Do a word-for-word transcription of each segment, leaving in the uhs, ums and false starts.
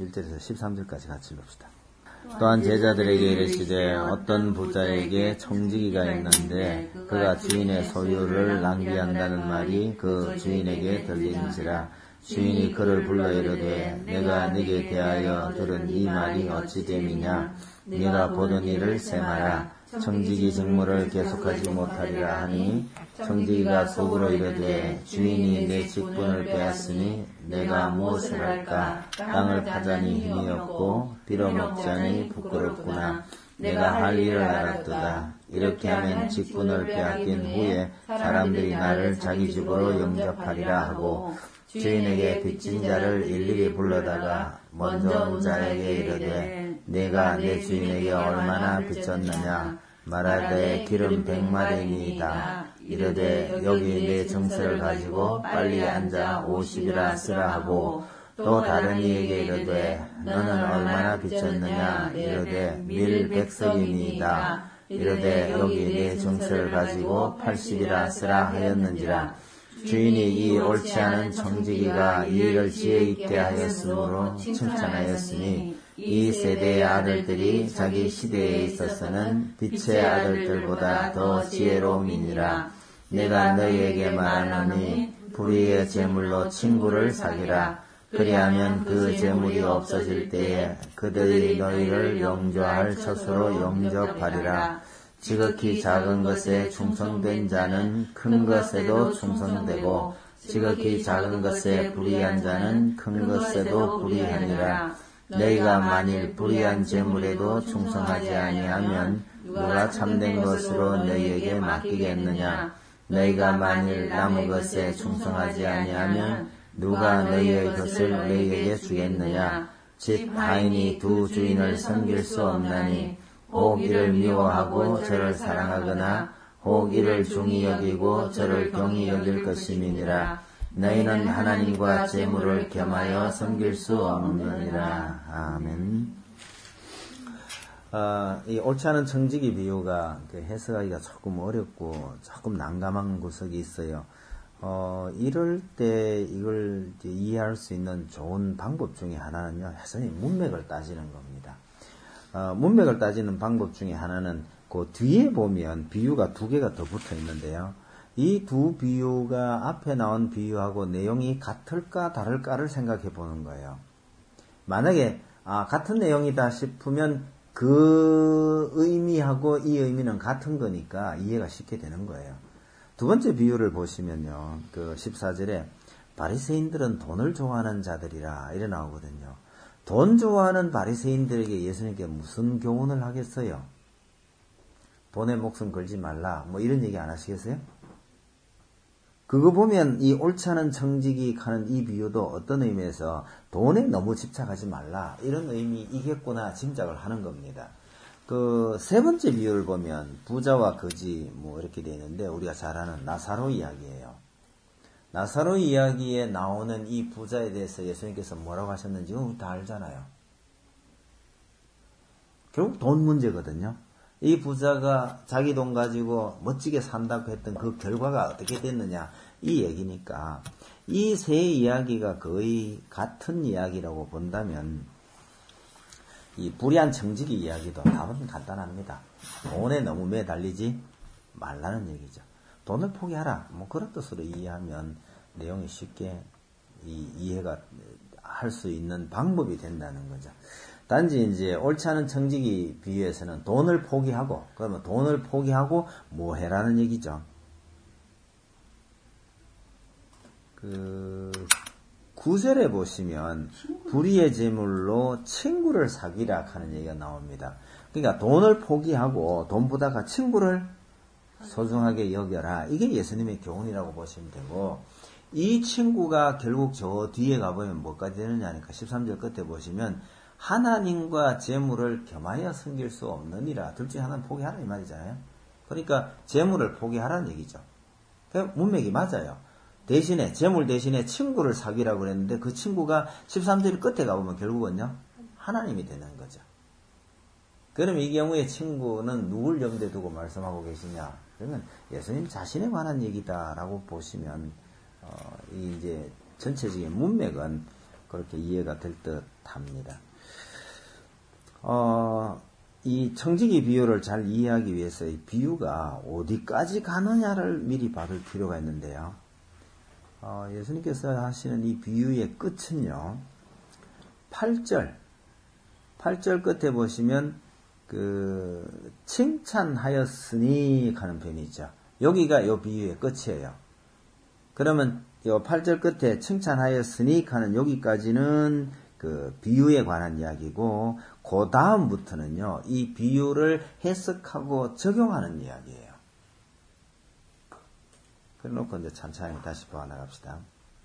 일 절에서 십삼 절까지 같이 봅시다. 또한 제자들에게 이르시되 어떤 부자에게 청지기가 있는데 그가 주인의 소유를 낭비한다는 말이 그 주인에게 들린지라. 주인이 그를 불러 이르되 내가 네게 대하여 들은 이 말이 어찌 됨이냐. 네가 보던 일을 세마라. 청지기 직무를 계속하지 못하리라 하니 청지기가 속으로 이르되 주인이 내 직분을 빼앗으니 내가 무엇을 할까. 땅을 파자니 힘이 없고 빌어먹자니 부끄럽구나. 내가 할 일을 알았도다. 이렇게 하면 직분을 빼앗긴 후에 사람들이 나를 자기 집으로 영접하리라 하고 주인에게 빚진 자를 일일이 불러다가 먼저 온 자에게 이르되 내가 내 주인에게 얼마나 빚졌느냐. 말하되 기름 백마리니이다. 이르되 여기 내 정세를 가지고 빨리 앉아 오십이라 쓰라 하고 또 다른 이에게 이르되 너는 얼마나 빚졌느냐. 이르되 밀 백석이니이다. 이르되 여기 내 정세를 가지고 팔십이라 쓰라 하였는지라. 주인이 이 옳지 않은 청지기가 이 일을 지혜 있게 하였으므로 칭찬하였으니 이 세대의 아들들이 자기 시대에 있어서는 빛의 아들들보다 더 지혜로움이니라. 내가 너희에게 말하노니 불의의 재물로 친구를 사귀라. 그리하면 그 재물이 없어질 때에 그들이 너희를 영조할 처소로 영접하리라. 지극히 작은 것에 충성된 자는 큰 것에도 충성되고 지극히 작은 것에 불의한 자는 큰 것에도 불의하니라. 너희가 만일 불의한 재물에도 충성하지 아니하면 누가 참된 것으로 너희에게 맡기겠느냐. 너희가 만일 남은 것에 충성하지 아니하면 누가 너희의 것을 너희에게 주겠느냐. 집 하인이 두 주인을 섬길 수 없나니 혹 이를 미워하고 저를 사랑하거나 혹 이를 중히 여기고 저를 경히 여길 것임이니라. 너희는 하나님과 재물을 겸하여 섬길 수 없느니라. 아멘. 어, 이 옳지 않은 청지기 비유가 해석하기가 조금 어렵고 조금 난감한 구석이 있어요. 어, 이럴 때 이걸 이제 이해할 수 있는 좋은 방법 중에 하나는요, 해석이 문맥을 따지는 겁니다. 어, 문맥을 따지는 방법 중에 하나는 그 뒤에 보면 비유가 두 개가 더 붙어 있는데요. 이 두 비유가 앞에 나온 비유하고 내용이 같을까 다를까를 생각해 보는 거예요. 만약에 아, 같은 내용이다 싶으면 그 의미하고 이 의미는 같은 거니까 이해가 쉽게 되는 거예요. 두 번째 비유를 보시면요, 그 십사 절에 바리새인들은 돈을 좋아하는 자들이라 이래 나오거든요. 돈 좋아하는 바리새인들에게 예수님께 무슨 교훈을 하겠어요? 돈에 목숨 걸지 말라, 뭐 이런 얘기 안 하시겠어요? 그거 보면 이 옳지 않은 청지기 하는 이 비유도 어떤 의미에서 돈에 너무 집착하지 말라 이런 의미이겠구나 짐작을 하는 겁니다. 그 세 번째 비유를 보면 부자와 거지 뭐 이렇게 되어 있는데 우리가 잘 아는 나사로 이야기예요. 나사로 이야기에 나오는 이 부자에 대해서 예수님께서 뭐라고 하셨는지 우리 다 알잖아요. 결국 돈 문제거든요. 이 부자가 자기 돈 가지고 멋지게 산다고 했던 그 결과가 어떻게 됐느냐 이 얘기니까 이 세 이야기가 거의 같은 이야기라고 본다면 이 불의한 청지기 이야기도 답은 간단합니다. 돈에 너무 매달리지 말라는 얘기죠. 돈을 포기하라 뭐 그런 뜻으로 이해하면 내용이 쉽게 이, 이해가 할 수 있는 방법이 된다는 거죠. 단지 이제 옳지 않은 청지기 비유에서는 돈을 포기하고, 그러면 돈을 포기하고 뭐 해라는 얘기죠. 그 구 절에 보시면 불의의 재물로 친구를 사귀라 하는 얘기가 나옵니다. 그러니까 돈을 포기하고 돈보다가 친구를 소중하게 여겨라. 이게 예수님의 교훈이라고 보시면 되고, 이 친구가 결국 저 뒤에 가보면 뭐까지 되느냐 하니까 십삼 절 끝에 보시면 하나님과 재물을 겸하여 섬길 수 없느니라. 둘 중에 하나는 포기하라 이 말이잖아요. 그러니까 재물을 포기하라는 얘기죠. 문맥이 맞아요. 대신에 재물 대신에 친구를 사귀라고 그랬는데 그 친구가 십삼 절 끝에 가보면 결국은요 하나님이 되는 거죠. 그러면 이 경우에 친구는 누굴 염두에 두고 말씀하고 계시냐? 그러면 예수님 자신에 관한 얘기다라고 보시면 어, 이 이제 전체적인 문맥은 그렇게 이해가 될 듯 합니다. 어, 이 청지기 비유를 잘 이해하기 위해서 이 비유가 어디까지 가느냐를 미리 받을 필요가 있는데요. 어, 예수님께서 하시는 이 비유의 끝은요, 팔 절, 팔 절 끝에 보시면, 그, 칭찬하였으니 하는 표현이 있죠. 여기가 이 비유의 끝이에요. 그러면 이 팔 절 끝에 칭찬하였으니 하는 여기까지는 그 비유에 관한 이야기고, 그 다음부터는요, 이 비유를 해석하고 적용하는 이야기예요. 그래놓고 이제 천천히 다시 보아나갑시다.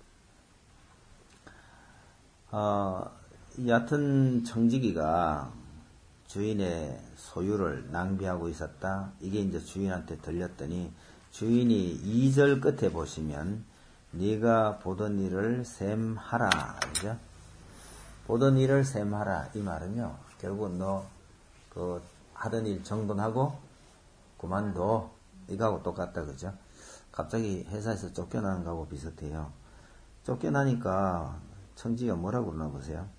어, 얕은 청지기가 주인의 소유를 낭비하고 있었다. 이게 이제 주인한테 들렸더니 주인이 이 절 끝에 보시면 네가 보던 일을 셈하라. 그죠? 보던 일을 셈하라. 이 말은요, 결국 너 그 하던 일 정돈하고 그만둬. 이거하고 똑같다. 그죠? 갑자기 회사에서 쫓겨나는 거하고 비슷해요. 쫓겨나니까 청지기가 뭐라고 그러나 보세요.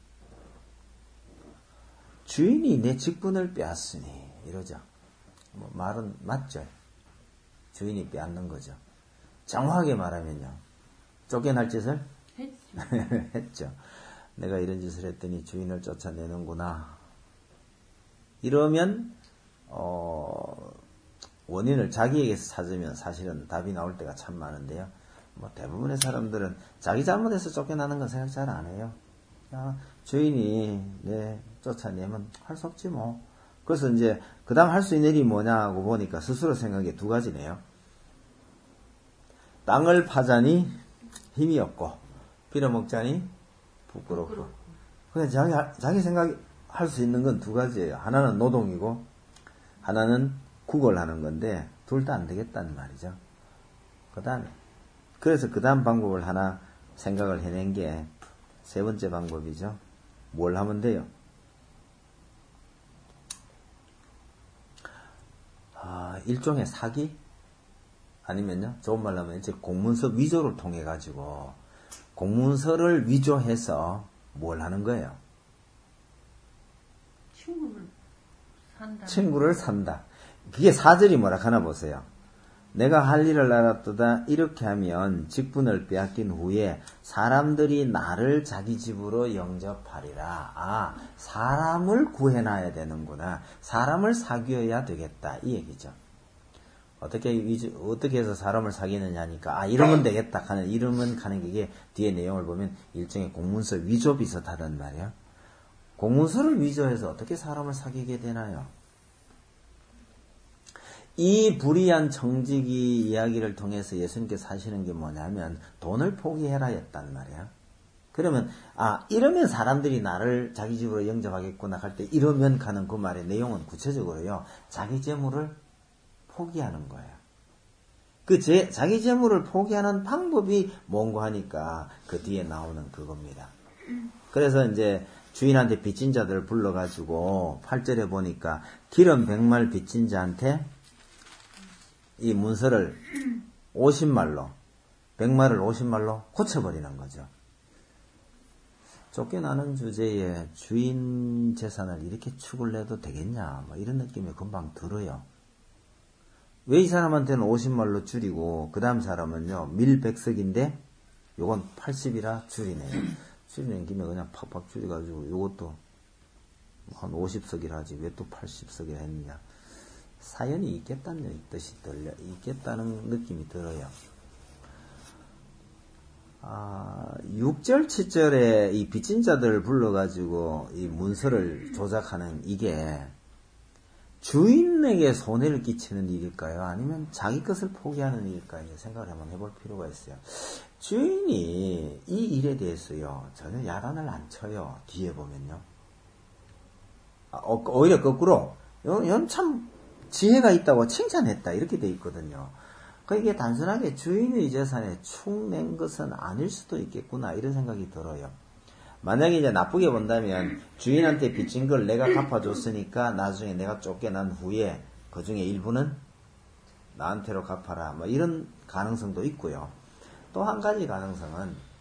주인이 내 직분을 빼앗으니 이러죠. 뭐 말은 맞죠. 주인이 빼앗는 거죠. 정확하게 말하면요. 쫓겨날 짓을 했죠. 했죠. 내가 이런 짓을 했더니 주인을 쫓아내는구나. 이러면 어, 원인을 자기에게서 찾으면 사실은 답이 나올 때가 참 많은데요. 뭐 대부분의 사람들은 자기 잘못해서 쫓겨나는 건 생각 잘 안 해요. 야, 주인이 내 쫓아내면 할 수 없지 뭐. 그래서 이제 그 다음 할 수 있는 일이 뭐냐고 보니까 스스로 생각이 두 가지네요. 땅을 파자니 힘이 없고 빌어먹자니 부끄럽고. 그냥 자기 자기 생각이 할 수 있는 건 두 가지예요. 하나는 노동이고 하나는 구걸하는 건데 둘 다 안 되겠다는 말이죠. 그 다음에 그래서 그 다음 방법을 하나 생각을 해낸 게 세 번째 방법이죠. 뭘 하면 돼요? 아, 일종의 사기? 아니면요, 좋은 말로 하면 이제 공문서 위조를 통해 가지고 공문서를 위조해서 뭘 하는 거예요? 친구를 산다. 친구를 산다. 그게 사절이 뭐라 하나 보세요. 내가 할 일을 알았도다. 이렇게 하면 직분을 빼앗긴 후에 사람들이 나를 자기 집으로 영접하리라. 아, 사람을 구해놔야 되는구나. 사람을 사귀어야 되겠다. 이 얘기죠. 어떻게 위주, 어떻게 해서 사람을 사귀느냐니까, 아, 이러면 되겠다 하는, 이러면 가는 게 이게 뒤에 내용을 보면 일종의 공문서 위조 비슷하단 말이야. 공문서를 위조해서 어떻게 사람을 사귀게 되나요? 이 불의한 청지기 이야기를 통해서 예수님께서 하시는 게 뭐냐면 돈을 포기해라 했단 말이야. 그러면 아 이러면 사람들이 나를 자기 집으로 영접하겠구나 할 때 이러면 가는 그 말의 내용은 구체적으로요. 자기 재물을 포기하는 거예요. 그 제, 자기 재물을 포기하는 방법이 뭔고 하니까 그 뒤에 나오는 그겁니다. 그래서 이제 주인한테 빚진 자들을 불러가지고 팔 절에 보니까 기름 백말 빚진 자한테 이 문서를 오십 말로, 백 말을 오십 말로 고쳐버리는 거죠. 쫓겨나는 주제에 주인 재산을 이렇게 축을 내도 되겠냐, 뭐 이런 느낌이 금방 들어요. 왜 이 사람한테는 오십 말로 줄이고, 그 다음 사람은요, 밀백석인데, 요건 팔십이라 줄이네요. 줄이는 김에 그냥 팍팍 줄여가지고, 요것도 한 오십 석이라 하지, 왜 또 팔십 석이라 했느냐. 사연이 있겠다는 뜻이 들려, 있겠다는 느낌이 들어요. 아, 육 절, 칠 절에 이 빚진 자들을 불러가지고 이 문서를 조작하는 이게 주인에게 손해를 끼치는 일일까요? 아니면 자기 것을 포기하는 일일까요? 생각을 한번 해볼 필요가 있어요. 주인이 이 일에 대해서요, 전혀 야단을 안 쳐요. 뒤에 보면요. 아, 오히려 거꾸로, 이건 참, 지혜가 있다고 칭찬했다 이렇게 돼 있거든요. 그러니까 이게 단순하게 주인의 재산에 축낸 것은 아닐 수도 있겠구나 이런 생각이 들어요. 만약에 이제 나쁘게 본다면 주인한테 빚진 걸 내가 갚아줬으니까 나중에 내가 쫓겨난 후에 그 중에 일부는 나한테로 갚아라 뭐 이런 가능성도 있고요. 또 한 가지 가능성은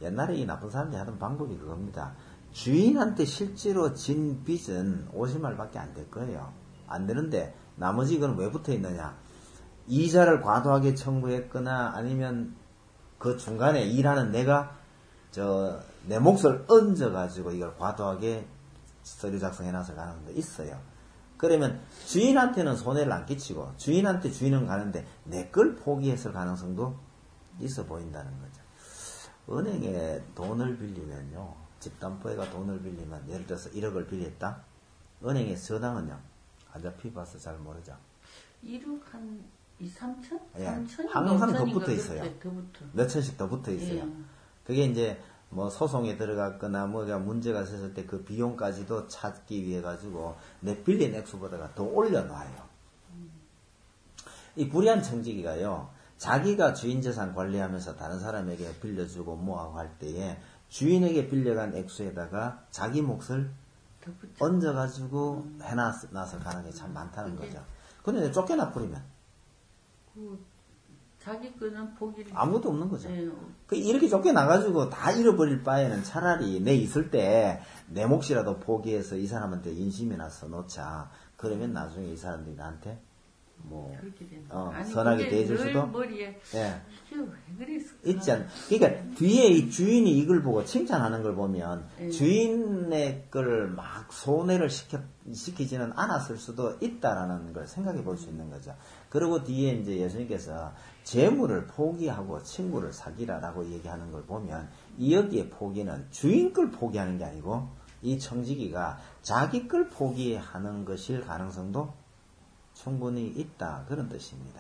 옛날에 이 나쁜 사람들이 하던 방법이 그겁니다. 주인한테 실제로 진 빚은 오십 마리밖에 안 될 거예요. 안 되는데 나머지 이건 왜 붙어 있느냐? 이자를 과도하게 청구했거나 아니면 그 중간에 일하는 내가 저 내 몫을 얹어가지고 이걸 과도하게 서류 작성해놨을 가능성도 있어요. 그러면 주인한테는 손해를 안 끼치고 주인한테 주인은 가는데 내 걸 포기했을 가능성도 있어 보인다는 거죠. 은행에 돈을 빌리면요. 집담보회가 돈을 빌리면 예를 들어서 일억을 빌렸다. 은행의 저당은요. 어차피 봐서 잘 모르죠. 일억 한 이, 삼천? 예, 삼천? 항상 더 붙어 있어요. 더 붙어. 몇 천씩 더 붙어 있어요. 예. 그게 이제 뭐 소송에 들어갔거나 뭐가 문제가 있었을 때 그 비용까지도 찾기 위해 가지고 내 빌린 액수보다가 더 올려놔요. 음. 이 불이한 청지기가요. 자기가 주인 재산 관리하면서 다른 사람에게 빌려주고 뭐하고 할 때에 주인에게 빌려간 액수에다가 자기 몫을 얹어가지고 음. 해놨을 가능성이 참 많다는 거죠. 근데 쫓겨나 버리면 그 자기 거는 포기를 아무것도 없는 거죠. 네. 그 이렇게 쫓겨나가지고 다 잃어버릴 바에는 차라리 내 있을 때 내 몫이라도 포기해서 이 사람한테 인심이나 써놓자. 그러면 나중에 이 사람들이 나한테 뭐 어, 아니, 선하게 대해줄 수도 머리에 예. 왜 그랬을까? 있지 않. 그러니까 뒤에 이 주인이 이걸 보고 칭찬하는 걸 보면 네. 주인의 걸 막 손해를 시켜 시키지는 않았을 수도 있다라는 걸 생각해 볼 수 있는 거죠. 그리고 뒤에 이제 예수님께서 재물을 포기하고 친구를 사귀라라고 얘기하는 걸 보면 이 여기에 포기는 주인 걸 포기하는 게 아니고 이 청지기가 자기 걸 포기하는 것일 가능성도 충분히 있다. 그런 뜻입니다.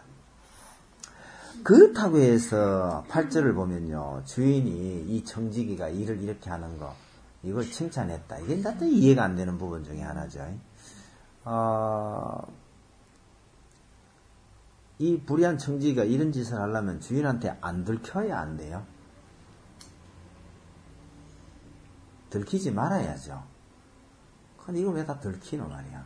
그렇다고 해서 팔 절을 보면요. 주인이 이 청지기가 일을 이렇게 하는 거 이걸 칭찬했다. 이게 나도 이해가 안 되는 부분 중에 하나죠. 어, 이 불의한 청지기가 이런 짓을 하려면 주인한테 안 들켜야 안 돼요. 들키지 말아야죠. 근데 이거 왜 다 들키노 말이야.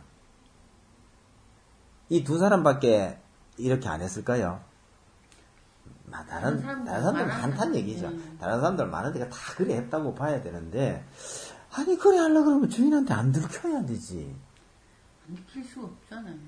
이 두 사람밖에 이렇게 안 했을까요? 다른, 다른 사람들 많단 얘기죠. 음. 다른 사람들 많은데가 다 그래 했다고 봐야 되는데, 아니, 그래 하려고 그러면 주인한테 안 들켜야 되지. 안 들킬 수 없잖아요.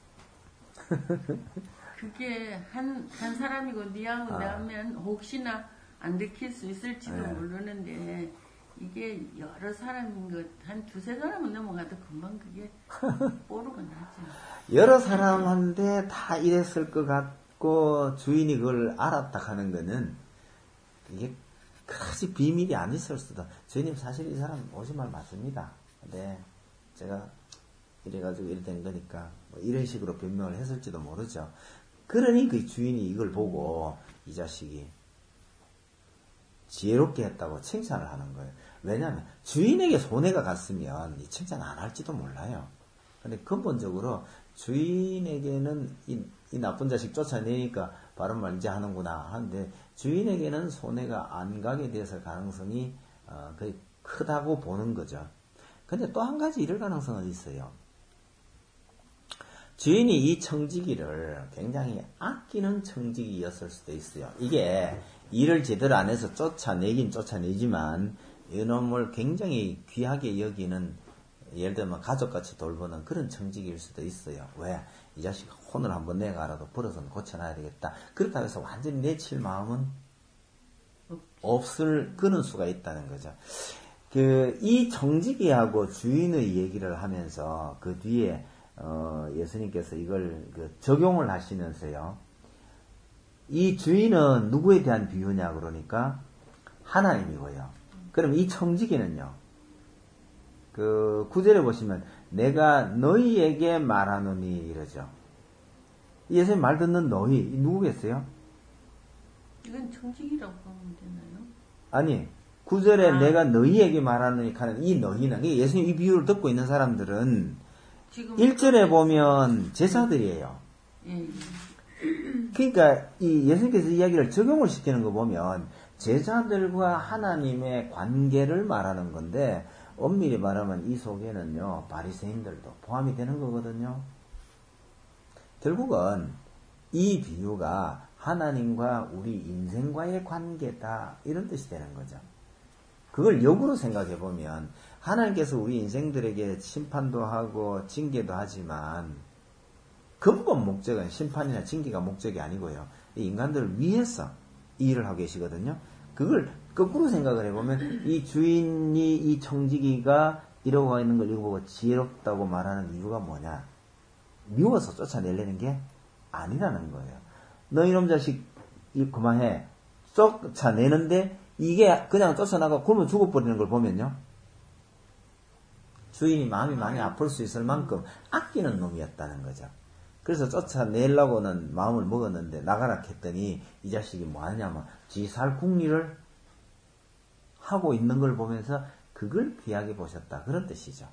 그게 한, 한 사람이고, 니하고 아. 나면 혹시나 안 들킬 수 있을지도 네. 모르는데, 이게 여러 사람인 것, 한 두세 사람은 넘어가도 금방 그게 뽀르가 나죠. 여러 사람한테 다 이랬을 것 같고 주인이 그걸 알았다 하는 거는 이게 그다지 비밀이 안 있을 수도. 주인님 사실 이 사람 오십 말 맞습니다. 근데 제가 이래가지고 이래 된 거니까 뭐 이런 식으로 변명을 했을지도 모르죠. 그러니 그 주인이 이걸 보고 이 자식이 지혜롭게 했다고 칭찬을 하는 거예요. 왜냐하면 주인에게 손해가 갔으면 이 칭찬 안 할지도 몰라요. 근데 근본적으로 주인에게는 이, 이 나쁜 자식 쫓아내니까 바른 말 이제 하는구나 하는데 주인에게는 손해가 안 가게 됐을 가능성이 어, 거의 크다고 보는 거죠. 근데 또 한 가지 이럴 가능성은 있어요. 주인이 이 청지기를 굉장히 아끼는 청지기였을 수도 있어요. 이게 일을 제대로 안 해서 쫓아내긴 쫓아내지만 이놈을 굉장히 귀하게 여기는 예를 들면 가족같이 돌보는 그런 청지기일 수도 있어요. 왜? 이 자식 혼을 한번 내가라도 벌어서는 고쳐놔야 되겠다. 그렇다고 해서 완전히 내칠 마음은 없을 끊을 수가 있다는 거죠. 그, 이 청지기하고 주인의 얘기를 하면서 그 뒤에 어, 예수님께서 이걸 그 적용을 하시면서요. 이 주인은 누구에 대한 비유냐 그러니까 하나님이고요. 그럼 이 청지기는요. 그 구절에 보시면 내가 너희에게 말하노니 이러죠. 예수님 말 듣는 너희 누구겠어요? 이건 청지기라고 하면 되나요? 아니 구절에 아. 내가 너희에게 말하노니 하는 이 너희는 예수님 이 비유를 듣고 있는 사람들은 일 절에 보면 제사들이에요. 예. 그러니까 이 예수님께서 이야기를 적용을 시키는 거 보면 제자들과 하나님의 관계를 말하는 건데 엄밀히 말하면 이 속에는요 바리새인들도 포함이 되는 거거든요. 결국은 이 비유가 하나님과 우리 인생과의 관계다 이런 뜻이 되는 거죠. 그걸 역으로 생각해 보면 하나님께서 우리 인생들에게 심판도 하고 징계도 하지만 근본 목적은 심판이나 징계가 목적이 아니고요. 이 인간들을 위해서 이 일을 하고 계시거든요. 그걸 거꾸로 생각을 해보면 이 주인이 이 청지기가 이러고 있는 걸 읽어보고 지혜롭다고 말하는 이유가 뭐냐? 미워서 쫓아내려는 게 아니라는 거예요. 너 이놈 자식 그만해. 쫓아내는데 이게 그냥 쫓아나가 굶어 죽어버리는 걸 보면요. 주인이 마음이 많이 아플 수 있을 만큼 아끼는 놈이었다는 거죠. 그래서 쫓아내려고는 마음을 먹었는데 나가라 했더니 이 자식이 뭐 하냐면 지살 궁리를 하고 있는 걸 보면서 그걸 귀하게 보셨다. 그런 뜻이죠.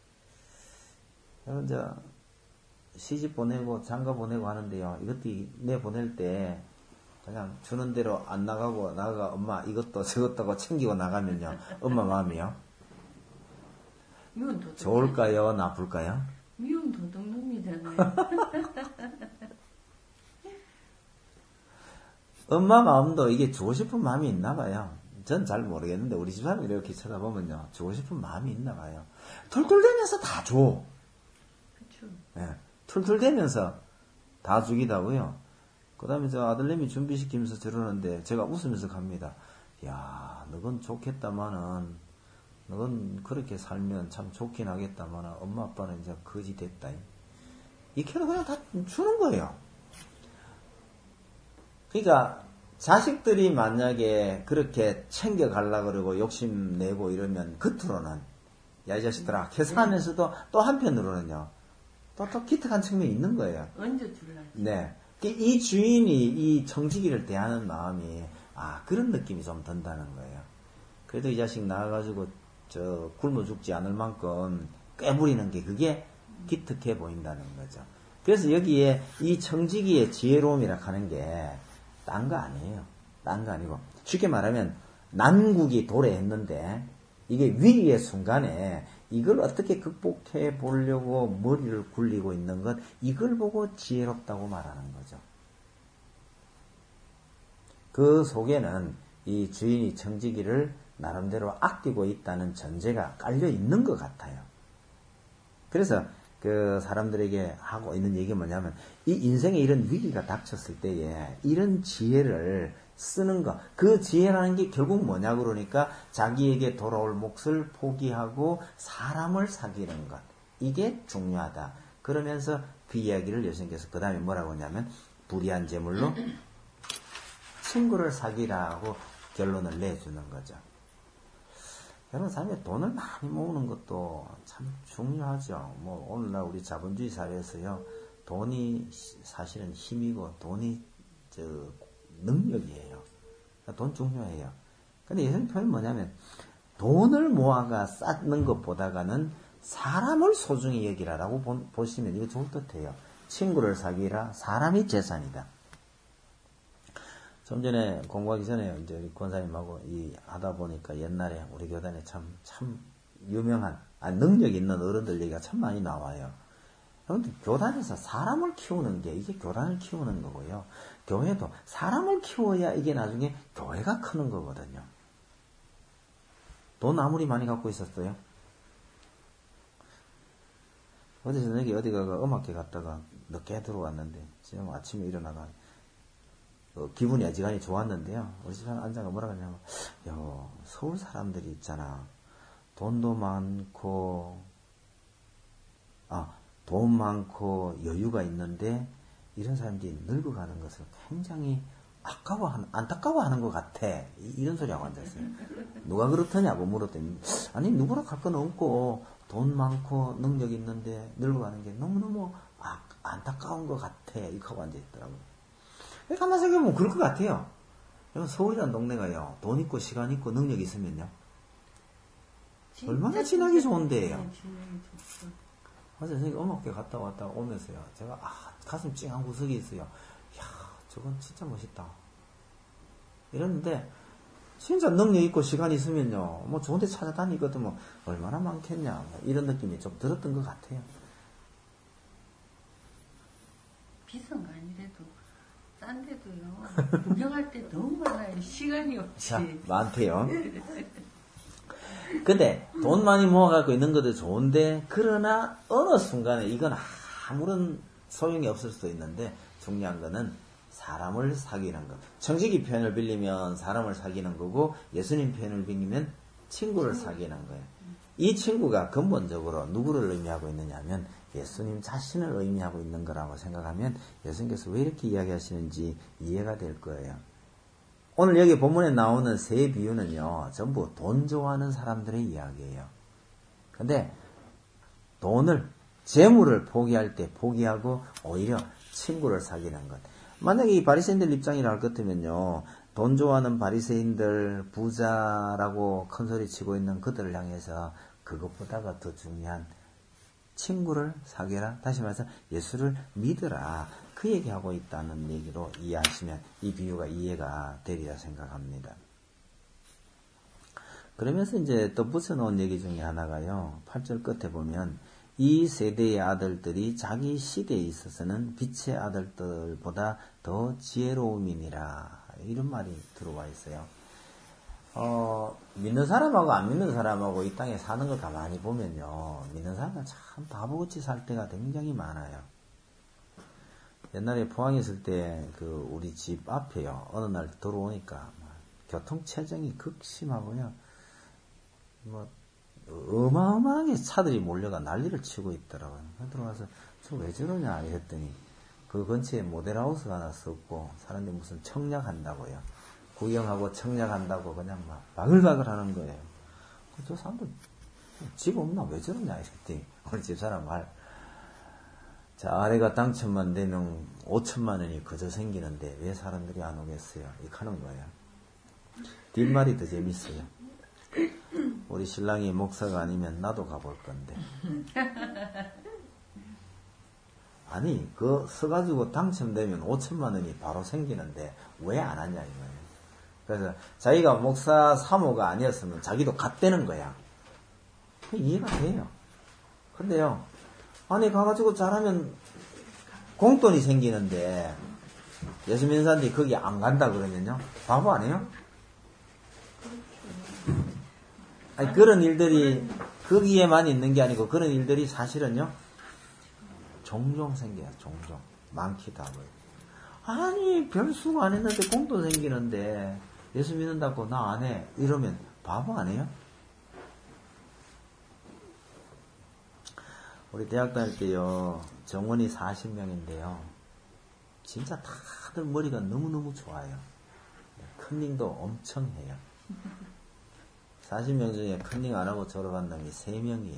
여러분, 저, 시집 보내고 장가 보내고 하는데요. 이것도 내 보낼 때 그냥 주는 대로 안 나가고 나가 엄마 이것도 저것도 하고 챙기고 나가면요. 엄마 마음이요. 미운 도둑. 좋을까요? 나쁠까요? 미운 도둑놈이잖아요. 엄마 마음도 이게 주고 싶은 마음이 있나 봐요. 전 잘 모르겠는데 우리 집사람 이렇게 쳐다보면요. 주고 싶은 마음이 있나 봐요. 툴툴대면서 다 줘. 그쵸. 네. 툴툴대면서 다 주기다고요. 그 다음에 저 아들내미 준비시키면서 저러는데 제가 웃으면서 갑니다. 야, 너건 좋겠다마는 너건 그렇게 살면 참 좋긴 하겠다마는 엄마 아빠는 이제 거지 됐다. 이렇게 그냥 다 주는 거예요. 그러니까 자식들이 만약에 그렇게 챙겨가려고 그러고 욕심내고 이러면 겉으로는 야 이 자식들아 해서 하면서도 또 한편으로는요. 또, 또 기특한 측면이 있는 거예요. 얹어 줄라. 네. 이 주인이 이 청지기를 대하는 마음이 아 그런 느낌이 좀 든다는 거예요. 그래도 이 자식 나와가지고 저 굶어 죽지 않을 만큼 꾀부리는 게 그게 기특해 보인다는 거죠. 그래서 여기에 이 청지기의 지혜로움이라 하는 게 딴 거 아니에요. 딴 거 아니고 쉽게 말하면 난국이 도래했는데 이게 위기의 순간에 이걸 어떻게 극복해 보려고 머리를 굴리고 있는 것 이걸 보고 지혜롭다고 말하는 거죠. 그 속에는 이 주인이 청지기를 나름대로 아끼고 있다는 전제가 깔려 있는 것 같아요. 그래서 그 사람들에게 하고 있는 얘기가 뭐냐면 이 인생에 이런 위기가 닥쳤을 때에 이런 지혜를 쓰는 것, 그 지혜라는 게 결국 뭐냐 그러니까 자기에게 돌아올 몫을 포기하고 사람을 사귀는 것, 이게 중요하다. 그러면서 그 이야기를 예수님께서 그 다음에 뭐라고 하냐면 불의한 재물로 친구를 사귀라고 결론을 내주는 거죠. 여러분 삶에 돈을 많이 모으는 것도 참 중요하죠. 뭐 오늘날 우리 자본주의 사회에서요 돈이 사실은 힘이고 돈이 저 능력이에요. 돈 중요해요. 근데 예수님 표현이 뭐냐면 돈을 모아가 쌓는 것보다가는 사람을 소중히 여기라라고 보, 보시면 이거 좋을 듯해요. 친구를 사귀라. 사람이 재산이다. 좀 전에 공부하기 전에 이제 우리 권사님하고 이 하다 보니까 옛날에 우리 교단에 참, 참 유명한, 아, 능력 있는 어른들 얘기가 참 많이 나와요. 그런데 교단에서 사람을 키우는 게 이게 교단을 키우는 거고요. 교회도 사람을 키워야 이게 나중에 교회가 크는 거거든요. 돈 아무리 많이 갖고 있었어요. 어제 저녁에 어디가 음악회 갔다가 늦게 들어왔는데 지금 아침에 일어나가 어, 기분이 어지간히 좋았는데요. 우리 집에 앉아가 뭐라 그러냐면, 야, 서울 사람들이 있잖아. 돈도 많고, 아, 돈 많고 여유가 있는데 이런 사람들이 늙어가는 것을 굉장히 아까워하는, 안타까워하는 것 같아. 이, 이런 소리하고 앉았어요. 누가 그렇더냐고 물었더니, 아니 누구나 갈 건 없고 돈 많고 능력 있는데 늙어가는 게 너무너무 아, 안타까운 것 같아. 이렇게 하고 앉아있더라고요. 가만 생각해보면 그럴 것 같아요. 서울이라는 동네가요, 돈 있고, 시간 있고, 능력 있으면요. 얼마나 지나기 좋은데요. 맞아요. 선생님 음악회 갔다 왔다 오면서요. 제가, 아, 가슴 찡한 구석이 있어요. 이야, 저건 진짜 멋있다. 이랬는데, 진짜 능력 있고, 시간 있으면요. 뭐 좋은 데 찾아다니거든, 뭐, 얼마나 많겠냐. 뭐 이런 느낌이 좀 들었던 것 같아요. 비싼 거 아니래도. 딴 데도요. 구경할 때 너무 많아요. 시간이 없지. 자, 많대요. 근데 돈 많이 모아갖고 있는 것도 좋은데 그러나 어느 순간에 이건 아무런 소용이 없을 수도 있는데 중요한 거는 사람을 사귀는 것. 청지기 표현을 빌리면 사람을 사귀는 거고 예수님 표현을 빌리면 친구를 사귀는 거예요. 이 친구가 근본적으로 누구를 의미하고 있느냐 하면 예수님 자신을 의미하고 있는 거라고 생각하면 예수님께서 왜 이렇게 이야기하시는지 이해가 될 거예요. 오늘 여기 본문에 나오는 세 비유는요, 전부 돈 좋아하는 사람들의 이야기예요. 근데 돈을, 재물을 포기할 때 포기하고 오히려 친구를 사귀는 것. 만약에 이 바리새인들 입장이라 할 것 같으면요, 돈 좋아하는 바리새인들, 부자라고 큰소리 치고 있는 그들을 향해서 그것보다가 더 중요한 친구를 사귀라. 다시 말해서 예수를 믿으라. 그 얘기하고 있다는 얘기로 이해하시면 이 비유가 이해가 되리라 생각합니다. 그러면서 이제 또 붙여놓은 얘기 중에 하나가요. 팔 절 끝에 보면 이 세대의 아들들이 자기 시대에 있어서는 빛의 아들들보다 더 지혜로움이니라. 이런 말이 들어와 있어요. 어, 믿는 사람하고 안 믿는 사람하고 이 땅에 사는 걸 가만히 보면요. 믿는 사람은 참 바보같이 살 때가 굉장히 많아요. 옛날에 포항에 있을 때 그 우리 집 앞에요. 어느 날 들어오니까 교통체증이 극심하고요. 뭐 어마어마하게 차들이 몰려가 난리를 치고 있더라고요. 들어가서 저 왜 저러냐 했더니 그 근처에 모델하우스가 하나 썼고 사람들이 무슨 청약한다고요. 구경하고 청약한다고 그냥 막 바글바글 하는 거예요. 저 사람들 집 없나 왜 저러냐 했더니 우리 집사람 말 자, 내가 당첨만 되면 오천만 원이 그저 생기는데 왜 사람들이 안 오겠어요? 이렇게 하는 거예요. 뒷말이 더 재밌어요. 우리 신랑이 목사가 아니면 나도 가볼 건데. 아니, 그 서가지고 당첨되면 오천만 원이 바로 생기는데 왜 안 하냐 이거예요. 그래서 자기가 목사 사모가 아니었으면 자기도 갓대는 거야. 이해가 돼요. 근데요, 아니 가가지고 잘하면 공돈이 생기는데 예수 믿는 사람들이 거기 안 간다 그러면요 바보 아니에요? 아니 그런 일들이 거기에만 있는 게 아니고 그런 일들이 사실은요 종종 생겨요. 종종 많기도 하고요. 아니 별수가 안 했는데 공돈 생기는데 예수 믿는다고 나 안 해 이러면 바보 아니에요? 우리 대학 다닐 때요, 정원이 사십 명인데요. 진짜 다들 머리가 너무너무 좋아요. 컨닝도 엄청 해요. 사십 명 중에 컨닝 안 하고 졸업한 놈이 세 명이에요.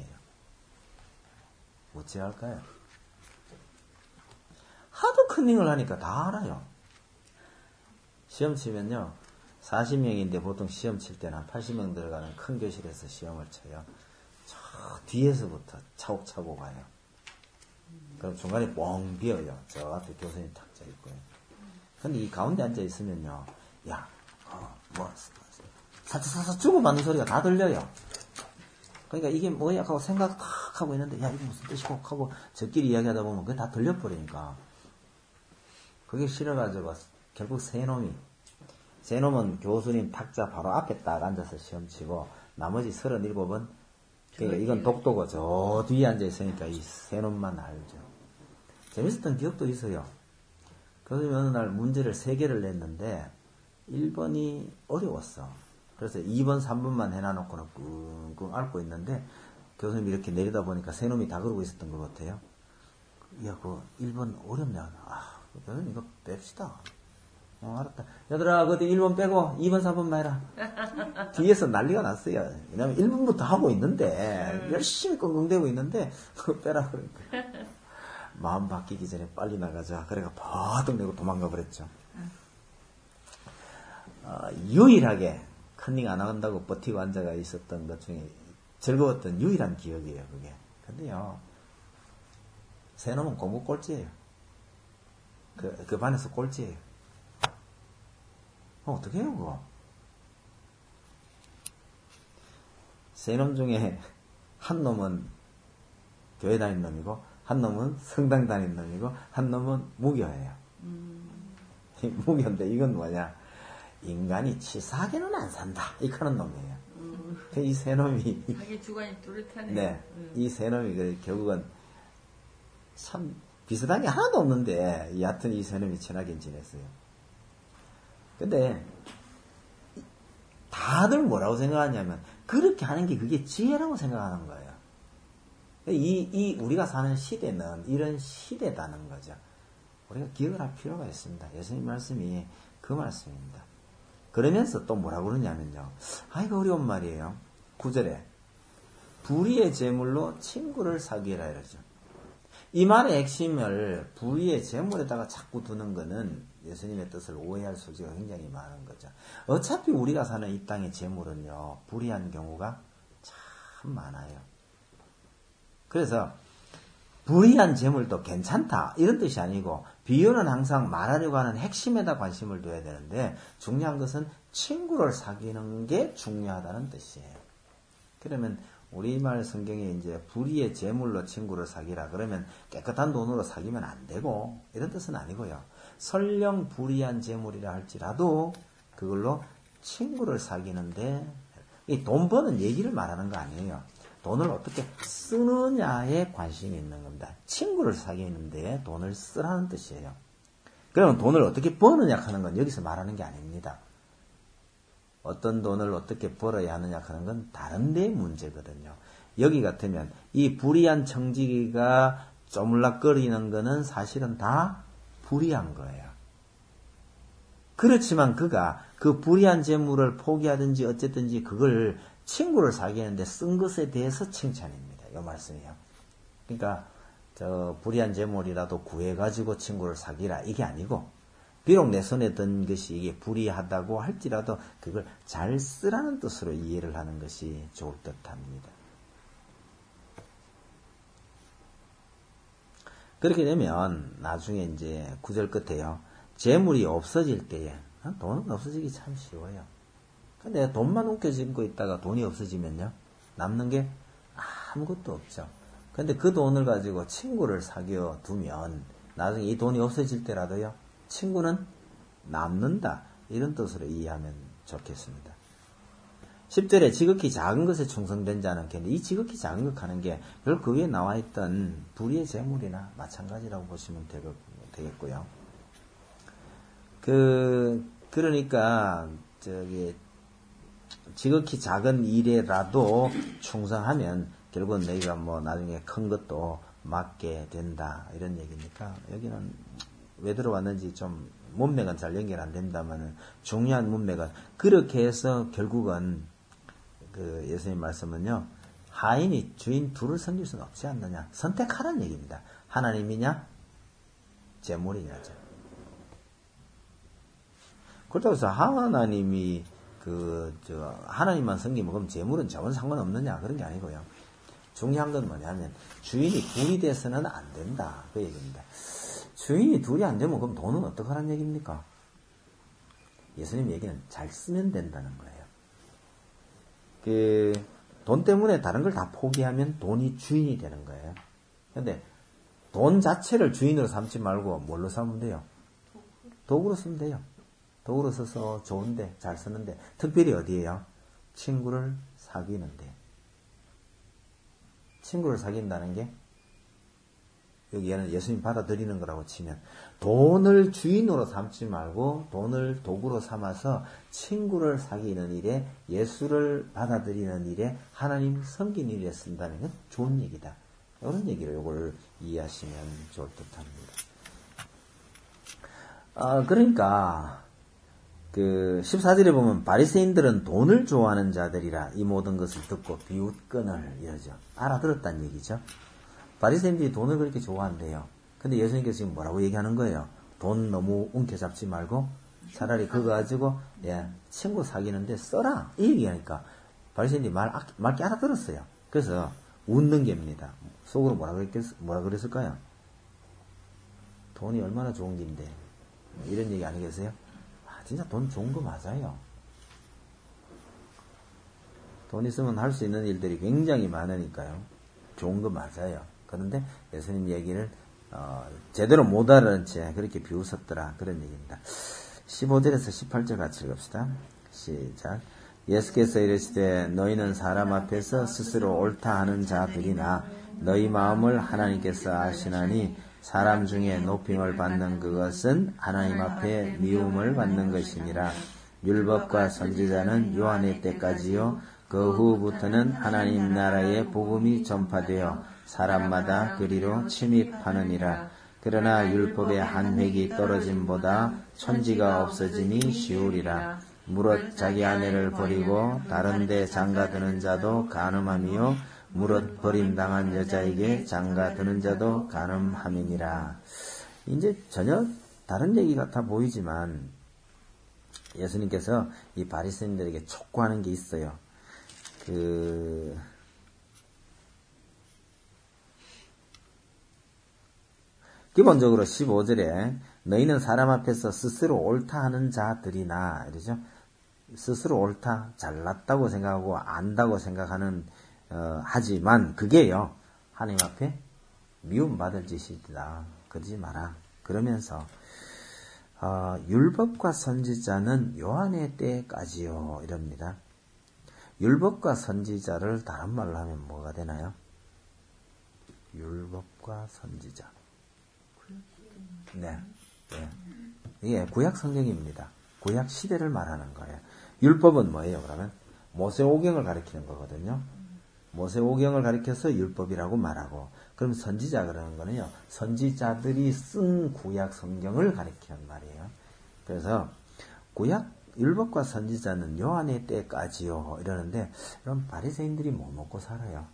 어찌할까요? 하도 컨닝을 하니까 다 알아요. 시험 치면요, 사십 명인데 보통 시험 칠 때는 한 팔십 명 들어가는 큰 교실에서 시험을 쳐요. 저 뒤에서부터 차곡차곡 와요. 그럼 중간에 뻥 비어요. 저 앞에 교수님 탁자 있고요. 근데 이 가운데 앉아 있으면요, 야, 어, 뭐, 사사사 주고받는 소리가 다 들려요. 그러니까 이게 뭐야 하고 생각 탁 하고 있는데, 야, 이게 무슨 뜻이고 하고 저끼리 이야기하다 보면 그게 다 들려버리니까. 그게 싫어가지고 결국 세 놈이, 세 놈은 교수님 탁자 바로 앞에 딱 앉아서 시험 치고, 나머지 서른일곱은 그러니까 이건 독도고 저 뒤에 앉아있으니까 이 세 놈만 알죠. 재밌었던 기억도 있어요. 그래서 어느 날 문제를 세 개를 냈는데 일 번이 어려웠어. 그래서 이 번, 삼 번만 해놔놓고는 끙끙 앓고 있는데 교수님이 이렇게 내리다 보니까 세 놈이 다 그러고 있었던 것 같아요. 야, 그 일 번 어렵냐? 아, 교수님 이거 뺍시다. 어, 알았다. 얘들아, 그때 일 번 빼고 이 번, 삼 번만 해라. 뒤에서 난리가 났어요. 왜냐면 일 번부터 하고 있는데, 열심히 끙끙대고 있는데, 그거 빼라. 그러니까. 마음 바뀌기 전에 빨리 나가자. 그래가 버덕 내고 도망가 버렸죠. 어, 유일하게 컨닝 안 한다고 버티고 앉아가 있었던 것 중에 즐거웠던 유일한 기억이에요, 그게. 근데요, 세 놈은 공부 꼴찌예요. 그, 그 반에서 꼴찌예요. 어, 어떻게 해요, 그거? 세 놈 중에 한 놈은 교회 다니는 놈이고, 한 놈은 성당 다니는 놈이고, 한 놈은 무교예요. 음. 무교인데 이건 뭐냐? 인간이 치사하게는 안 산다. 이러는 놈이에요. 음. 이 세 놈이 자기 주관이 뚜렷하네. 네, 응. 이 세 놈이 결국은 참 비슷한 게 하나도 없는데 얕은 이 세 놈이 친하게 지냈어요. 근데 다들 뭐라고 생각하냐면 그렇게 하는 게 그게 지혜라고 생각하는 거예요. 이, 이 우리가 사는 시대는 이런 시대다는 거죠. 우리가 기억을 할 필요가 있습니다. 예수님 말씀이 그 말씀입니다. 그러면서 또 뭐라고 그러냐면요. 아이고 어려운 말이에요. 구 절에 불의의 제물로 친구를 사귀라 이러죠. 이 말의 핵심을 불의의 제물에다가 자꾸 두는 거는 예수님의 뜻을 오해할 소지가 굉장히 많은 거죠. 어차피 우리가 사는 이 땅의 제물은요. 불의한 경우가 참 많아요. 그래서 불의한 제물도 괜찮다 이런 뜻이 아니고 비유는 항상 말하려고 하는 핵심에다 관심을 둬야 되는데 중요한 것은 친구를 사귀는 게 중요하다는 뜻이에요. 그러면 우리말 성경에 이제 불의의 제물로 친구를 사귀라 그러면 깨끗한 돈으로 사귀면 안 되고 이런 뜻은 아니고요. 설령 불의한 제물이라 할지라도 그걸로 친구를 사귀는데 이 돈 버는 얘기를 말하는 거 아니에요. 돈을 어떻게 쓰느냐에 관심이 있는 겁니다. 친구를 사귀는데 돈을 쓰라는 뜻이에요. 그러면 돈을 어떻게 버느냐 하는 건 여기서 말하는 게 아닙니다. 어떤 돈을 어떻게 벌어야 하느냐 하는 건 다른 데의 문제거든요. 여기 같으면 이 불의한 청지기가 쪼물락거리는 거는 사실은 다 불의한 거예요. 그렇지만 그가 그 불의한 재물을 포기하든지 어쨌든지 그걸 친구를 사귀는데 쓴 것에 대해서 칭찬입니다. 이 말씀이요. 그러니까 저 불의한 재물이라도 구해가지고 친구를 사귀라 이게 아니고 비록 내 손에 든 것이 이게 불의하다고 할지라도 그걸 잘 쓰라는 뜻으로 이해를 하는 것이 좋을 듯합니다. 그렇게 되면 나중에 이제 구절 끝에요. 재물이 없어질 때에 돈은 없어지기 참 쉬워요. 근데 돈만 움켜쥐고 있다가 돈이 없어지면요. 남는 게 아무것도 없죠. 근데 그 돈을 가지고 친구를 사귀어 두면 나중에 이 돈이 없어질 때라도요. 친구는 남는다. 이런 뜻으로 이해하면 좋겠습니다. 십 절에 지극히 작은 것에 충성된 자는 걔인데 이 지극히 작은 것 하는 게 결국 그 위에 나와 있던 불의의 재물이나 마찬가지라고 보시면 되겠고요. 그 그러니까 저기 지극히 작은 일에라도 충성하면 결국은 너희가 뭐 나중에 큰 것도 맡게 된다 이런 얘기니까 여기는 왜 들어왔는지 좀 문맥은 잘 연결 안 된다면은 중요한 문맥은 그렇게 해서 결국은 그 예수님 말씀은요 하인이 주인 둘을 섬길 수는 없지 않느냐 선택하라는 얘기입니다. 하나님이냐 재물이냐죠. 그렇다고 해서 하나님이 그 저 하나님만 섬기면 그럼 재물은 전혀 상관없느냐 그런 게 아니고요. 중요한 건 뭐냐면 주인이 둘이 돼서는 안 된다 그 얘기입니다. 주인이 둘이 안 되면 그럼 돈은 어떡하라는 얘기입니까? 예수님 얘기는 잘 쓰면 된다는 거예요. 그 돈 때문에 다른 걸 다 포기하면 돈이 주인이 되는 거예요. 근데 돈 자체를 주인으로 삼지 말고 뭘로 삼으면 돼요? 도구로 쓰면 돼요. 도구로 써서 좋은데 잘 쓰는데 특별히 어디에요? 친구를 사귀는데 친구를 사귄다는 게 여기에는 예수님 받아들이는 거라고 치면 돈을 주인으로 삼지 말고 돈을 도구로 삼아서 친구를 사귀는 일에 예수를 받아들이는 일에 하나님 섬기는 일에 쓴다는 건 좋은 얘기다. 이런 얘기를 이걸 이해하시면 좋을 듯합니다. 아, 그러니까 그 십사 절에 보면 바리새인들은 돈을 좋아하는 자들이라 이 모든 것을 듣고 비웃건을 이러죠. 알아들었다는 얘기죠. 바리새인들이 돈을 그렇게 좋아한대요. 근데 예수님께서 지금 뭐라고 얘기하는 거예요? 돈 너무 움켜잡지 말고 차라리 그거 가지고 예, 친구 사귀는데 써라. 이 얘기하니까 바리새인들이 말, 맑게 알아들었어요. 그래서 웃는 게입니다. 속으로 뭐라 그랬겠, 뭐라 그랬을까요? 돈이 얼마나 좋은 긴데 이런 얘기 아니겠어요? 아, 진짜 돈 좋은 거 맞아요. 돈 있으면 할 수 있는 일들이 굉장히 많으니까요. 좋은 거 맞아요. 그런데 예수님 얘기를 어, 제대로 못 알아는 채 그렇게 비웃었더라 그런 얘기입니다. 십오 절에서 십팔 절 같이 읽읍시다. 시작. 예수께서 이르시되 너희는 사람 앞에서 스스로 옳다 하는 자들이나 너희 마음을 하나님께서 아시나니 사람 중에 높임을 받는 그것은 하나님 앞에 미움을 받는 것이니라. 율법과 선지자는 요한의 때까지요 그 후부터는 하나님 나라의 복음이 전파되어 사람마다 그리로 침입하느니라. 그러나 율법의 한 획이 떨어짐보다 천지가 없어짐이 쉬우리라. 무릇 자기 아내를 버리고 다른 데 장가드는 자도 간음함이요 무릇 버림당한 여자에게 장가드는 자도 간음함이니라. 이제 전혀 다른 얘기 같아 보이지만 예수님께서 이 바리새인들에게 촉구하는 게 있어요. 그 기본적으로 십오 절에 너희는 사람 앞에서 스스로 옳다 하는 자들이나 이러죠. 스스로 옳다, 잘났다고 생각하고 안다고 생각하는 어, 하지만 그게요 하나님 앞에 미움받을 짓이다. 그러지 마라. 그러면서 어, 율법과 선지자는 요한의 때까지요 이럽니다. 율법과 선지자를 다른 말로 하면 뭐가 되나요? 율법과 선지자. 네, 네. 이게 구약 성경입니다. 구약 시대를 말하는 거예요. 율법은 뭐예요? 그러면 모세오경을 가리키는 거거든요. 모세오경을 가리켜서 율법이라고 말하고, 그럼 선지자 그러는 거는요, 선지자들이 쓴 구약 성경을 가리키는 말이에요. 그래서 구약 율법과 선지자는 요한의 때까지요 이러는데, 그럼 바리새인들이 뭐 먹고 살아요?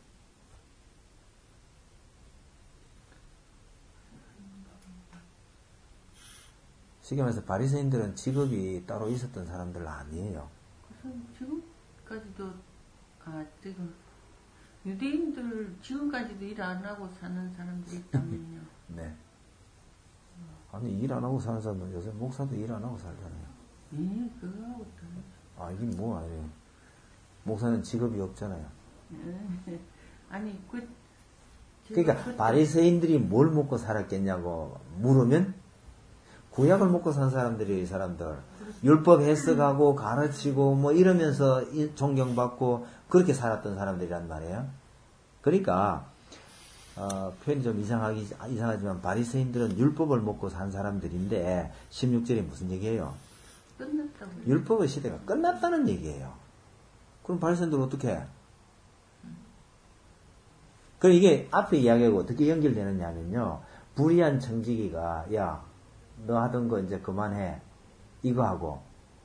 쉽게 말해서 바리새인들은 직업이 따로 있었던 사람들 아니에요. 지금까지도 아 지금 유대인들 지금까지도 일 안 하고 사는 사람들이 있다면요. 네. 아니 일 안 하고 사는 사람들 요새 목사도 일 안 하고 살잖아요. 예, 그거 하고 또. 아 이게 뭐 아니에요. 목사는 직업이 없잖아요. 예. 아니 그 그러니까 그, 바리새인들이 뭘 먹고 살았겠냐고 물으면 구약을 먹고 산 사람들이 이 사람들 율법 해석하고 가르치고 뭐 이러면서 존경받고 그렇게 살았던 사람들이란 말이에요. 그러니까 어, 표현이 좀 이상하기, 이상하지만 바리새인들은 율법을 먹고 산 사람들인데 십육 절이 무슨 얘기예요? 끝났다고. 율법의 시대가 끝났다는 얘기예요. 그럼 바리새인들은 어떻게 해? 그럼 이게 앞에 이야기하고 어떻게 연결되느냐 하면요. 불의한 청지기가 야 너 하던 거 이제 그만해. 이거 하고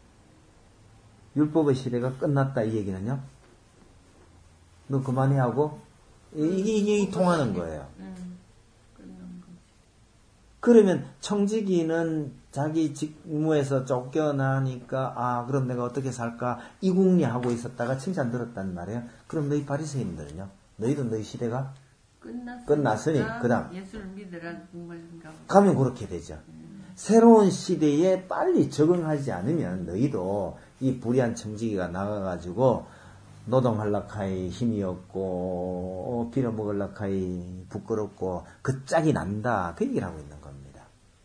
율법의 시대가 끝났다 이 얘기는요. 너 그만해 하고 이게 이게 통하는 거예요. 그러면 청지기는 자기 직무에서 쫓겨나니까 아 그럼 내가 어떻게 살까 이궁리하고 있었다가 칭찬 들었단 말이에요. 그럼 너희 바리새인들은요. 너희도 너희 시대가 끝났으니, 끝났으니 그다음 예수를 믿으라 공부하신가 가면 그렇게 되죠. 음. 새로운 시대에 빨리 적응하지 않으면 너희도 이 불의한 청지기가 나가가지고 노동할락하이 힘이 없고 빌어먹을락하이 부끄럽고 그 짝이 난다. 그 얘기를 하고 있는 겁니다.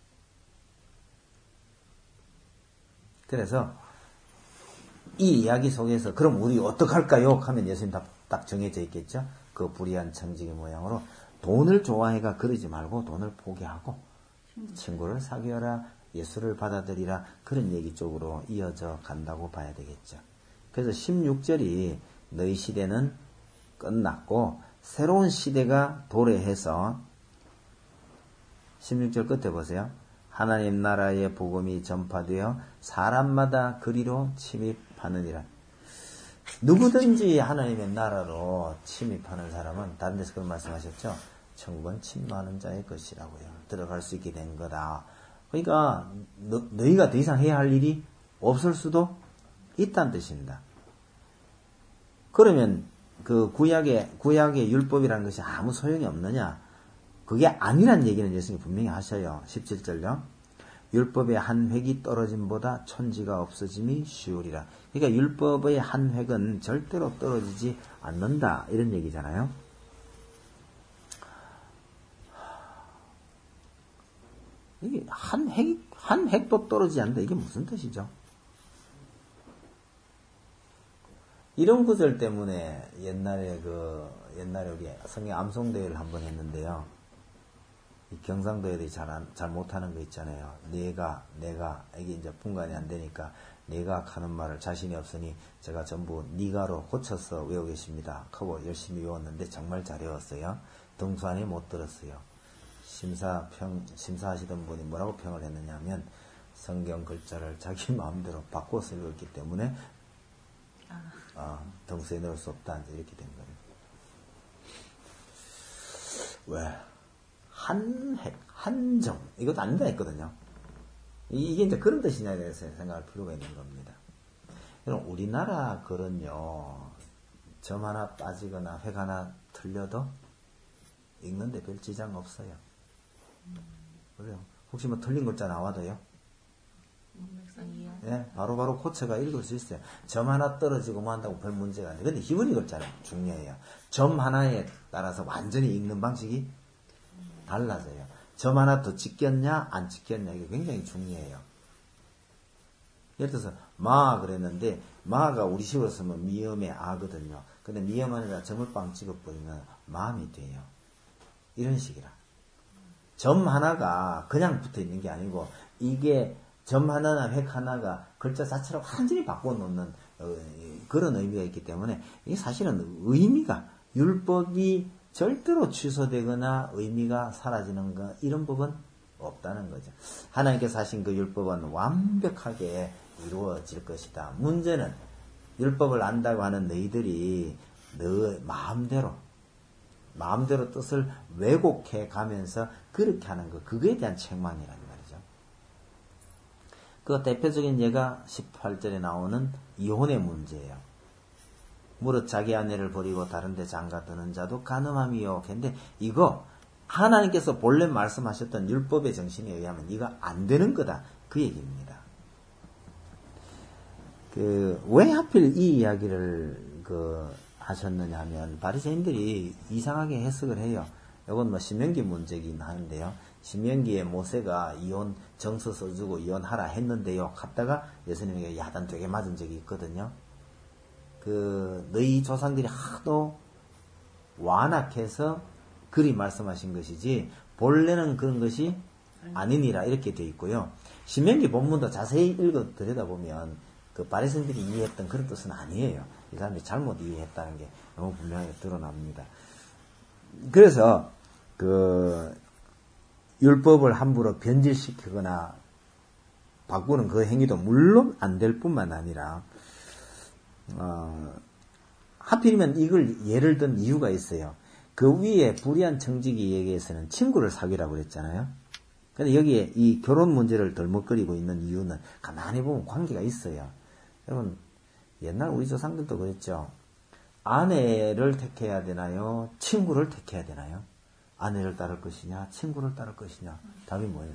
그래서 이 이야기 속에서 그럼 우리 어떡할까요? 하면 예수님 딱, 딱 정해져 있겠죠. 그 불의한 청지기 모양으로 돈을 좋아해가 그러지 말고 돈을 포기하고 친구를 사귀어라, 예수를 받아들이라 그런 얘기 쪽으로 이어져 간다고 봐야 되겠죠. 그래서 십육 절이 너희 시대는 끝났고 새로운 시대가 도래해서 십육 절 끝에 보세요. 하나님 나라의 복음이 전파되어 사람마다 그리로 침입하느니라. 누구든지 하나님의 나라로 침입하는 사람은 다른 데서 그런 말씀하셨죠. 천국은 침노하는 자의 것이라고요. 들어갈 수 있게 된 거다. 그러니까 너, 너희가 더 이상 해야 할 일이 없을 수도 있다는 뜻입니다. 그러면 그 구약의 구약의 율법이라는 것이 아무 소용이 없느냐? 그게 아니란 얘기는 예수님이 분명히 하셔요. 십칠 절요. 율법의 한 획이 떨어짐보다 천지가 없어짐이 쉬우리라. 그러니까 율법의 한 획은 절대로 떨어지지 않는다. 이런 얘기잖아요. 이게 한 획, 한 획도 떨어지지 않는다. 이게 무슨 뜻이죠? 이런 구절 때문에 옛날에 그, 옛날에 우리 성경 암송대회를 한번 했는데요. 이 경상도 애들이 잘, 안, 잘 못하는 거 있잖아요. 내가, 내가, 이게 이제 분간이 안 되니까, 내가 하는 말을 자신이 없으니 제가 전부 니가로 고쳐서 외우고 계십니다. 하고 열심히 외웠는데 정말 잘 외웠어요. 등수안에 못 들었어요. 심사평, 심사하시던 분이 뭐라고 평을 했느냐 하면, 성경 글자를 자기 마음대로 바꿔서 읽었기 때문에, 어, 등수에 넣을 수 없다. 이렇게 된 거예요. 왜? 한획, 한정. 이것도 안 된다 했거든요. 이게 이제 그런 뜻이냐에 대해서 생각할 필요가 있는 겁니다. 그럼 우리나라 글은요, 점 하나 빠지거나 획 하나 틀려도 읽는데 별 지장 없어요. 그래요. 혹시 뭐 틀린 글자 나와도요? 예, 바로바로 바로 고쳐가 읽을 수 있어요. 점 하나 떨어지고 뭐 한다고 별 문제가 안 돼. 근데 희분이 글자는 중요해요. 점 하나에 따라서 완전히 읽는 방식이 달라져요. 점 하나 더 찍혔냐 안 찍혔냐 이게 굉장히 중요해요. 예를 들어서 마 그랬는데 마가 우리식으로 쓰면 미음의 아거든요. 근데 미음 안에다 점을 빵 찍어버리면 마음이 돼요. 이런 식이라. 점 하나가 그냥 붙어있는 게 아니고 이게 점 하나나 획 하나가 글자 자체를 완전히 바꿔놓는 어, 그런 의미가 있기 때문에 이게 사실은 의미가 율법이 절대로 취소되거나 의미가 사라지는 거 이런 법은 없다는 거죠. 하나님께서 하신 그 율법은 완벽하게 이루어질 것이다. 문제는 율법을 안다고 하는 너희들이 너 마음대로 마음대로 뜻을 왜곡해 가면서 그렇게 하는 거 그거에 대한 책망이란 말이죠. 그 대표적인 예가 십팔 절에 나오는 이혼의 문제예요. 무릇 자기 아내를 버리고 다른 데 장가드는 자도 간음함이요. 근데 이거 하나님께서 본래 말씀하셨던 율법의 정신에 의하면 이거 안 되는 거다. 그 얘기입니다. 그, 왜 하필 이 이야기를 그 하셨느냐 하면 바리새인들이 이상하게 해석을 해요. 이건 뭐 신명기 문제긴 하는데요. 신명기에 모세가 이혼 정서 써주고 이혼하라 했는데요. 갔다가 예수님에게 야단 되게 맞은 적이 있거든요. 그 너희 조상들이 하도 완악해서 그리 말씀하신 것이지 본래는 그런 것이 아니니라 이렇게 되어 있고요. 신명기 본문도 자세히 읽어 들여다보면 그 바리새인들이 이해했던 그런 뜻은 아니에요. 이 사람들이 잘못 이해했다는 게 너무 분명하게 드러납니다. 그래서 그 율법을 함부로 변질시키거나 바꾸는 그 행위도 물론 안 될 뿐만 아니라 어, 하필이면 이걸 예를 든 이유가 있어요. 그 위에 불의한 청지기 얘기에서는 친구를 사귀라고 그랬잖아요. 근데 여기에 이 결혼 문제를 덜먹거리고 있는 이유는 가만히 보면 관계가 있어요. 여러분, 옛날 우리 조상들도 그랬죠. 아내를 택해야 되나요? 친구를 택해야 되나요? 아내를 따를 것이냐? 친구를 따를 것이냐? 답이 뭐예요?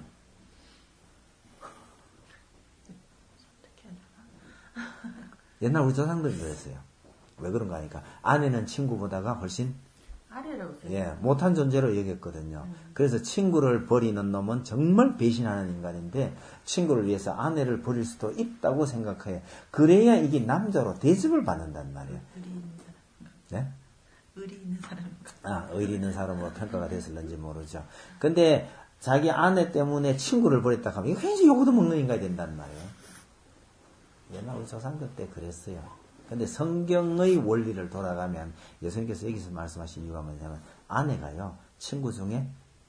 옛날 우리 조상들이 그랬어요. 왜 그런가 하니까 아내는 친구보다가 훨씬 아래라고 예, 못한 존재로 여겼거든요. 음. 그래서 친구를 버리는 놈은 정말 배신하는 인간인데 친구를 위해서 아내를 버릴 수도 있다고 생각해요. 그래야 이게 남자로 대접을 받는단 말이에요. 의리 있는 사람. 네? 의리 있는 사람. 아, 의리 있는 사람으로 평가가 됐을는지 모르죠. 근데 자기 아내 때문에 친구를 버렸다 하면 이거 굉장히 요구도 먹는 인간이 된단 말이에요. 옛날 우리 조상들 때 그랬어요. 근데 성경의 원리를 돌아가면 예수님께서 여기서 말씀하신 이유가 뭐냐면 아내가요 친구 중에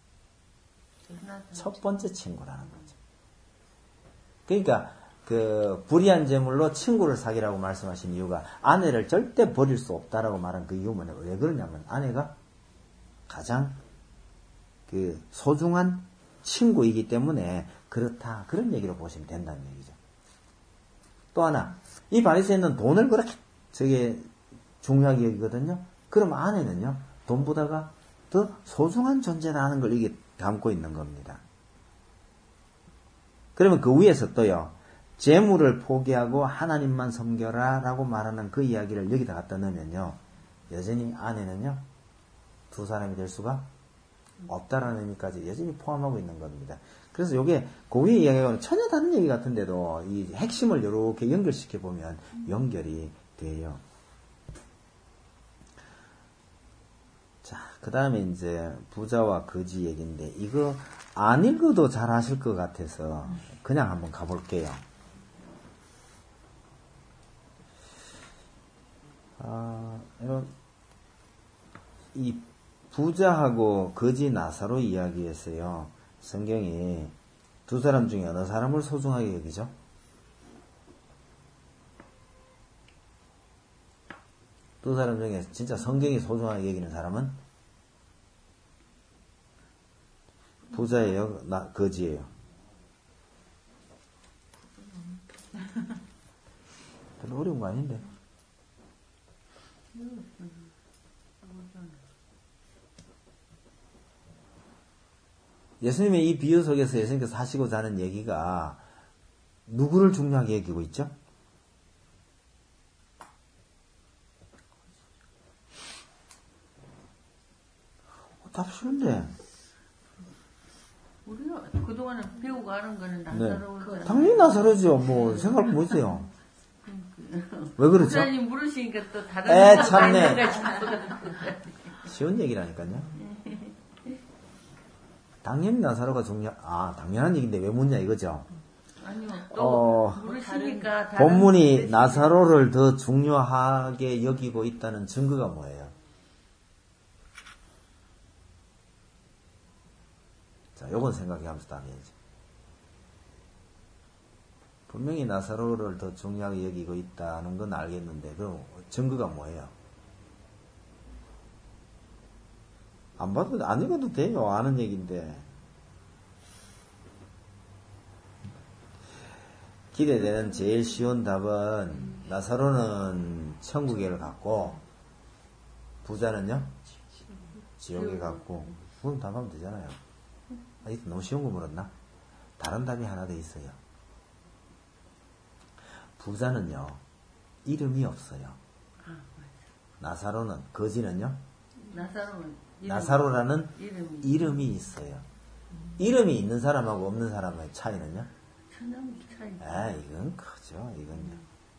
첫 번째 친구라는 거죠. 그러니까 그 불의한 제물로 친구를 사귀라고 말씀하신 이유가 아내를 절대 버릴 수 없다라고 말한 그 이유는 왜 그러냐면 아내가 가장 그 소중한 친구이기 때문에 그렇다 그런 얘기로 보시면 된다는 얘기죠. 또 하나, 이 바리새인은 돈을 그렇게 저게 중요하게 여기거든요. 그럼 아내는요, 돈보다가 더 소중한 존재라는 걸 이게 담고 있는 겁니다. 그러면 그 위에서 또요, 재물을 포기하고 하나님만 섬겨라 라고 말하는 그 이야기를 여기다 갖다 넣으면요, 여전히 아내는요, 두 사람이 될 수가 없다라는 의미까지 여전히 포함하고 있는 겁니다. 그래서 요게 그 위의 이야기하고는 전혀 다른 얘기 같은데도 이 핵심을 이렇게 연결시켜 보면 연결이 돼요. 그 다음에 이제 부자와 거지 얘기인데, 이거 안 읽어도 잘 아실 것 같아서 그냥 한번 가볼게요. 아, 이런, 이 부자하고 거지 나사로 이야기에서요, 성경이 두 사람 중에 어느 사람을 소중하게 여기죠? 두 사람 중에 진짜 성경이 소중하게 여기는 사람은 부자예요, 나, 거지예요? 별로 어려운 거 아닌데. 예수님의 이 비유 속에서 예수님께서 하시고자 하는 얘기가 누구를 중요하게 여기고 있죠? 답 쉬운데. 우리가 그동안에 배우고 아는 거는 나사로울 네. 당연히 나사로죠. 뭐 생각 못해요. 왜 그렇죠? 부자님 물으시니까 또 다른 에 거 참네. 아닌가 싶어가지고. 쉬운 얘기라니까요. 당연히 나사로가 중요. 아 당연한 얘기인데 왜 묻냐 이거죠. 아니요. 또 어, 물으시니까 다른 본문이 뜻이- 나사로를 더 중요하게 여기고 있다는 증거가 뭐예요? 자, 요건 생각해가면서 답해야지. 분명히 나사로를 더 중요하게 여기고 있다는 건 알겠는데, 그럼 증거가 뭐예요? 안 봐도, 안 읽어도 돼요. 아는 얘기인데. 기대되는 제일 쉬운 답은, 나사로는 천국에 갔고, 부자는요? 지옥에 갔고, 그럼 답하면 되잖아요. 아, 이거 너무 쉬운 거 물었나? 다른 답이 하나 더 있어요. 부자는요, 이름이 없어요. 나사로는, 거지는요? 나사로는 이름, 나사로라는 이름이, 이름이 있어요. 이름이 있는 사람하고 없는 사람의 차이는요? 천양 차이. 아, 이건 크죠, 이건요.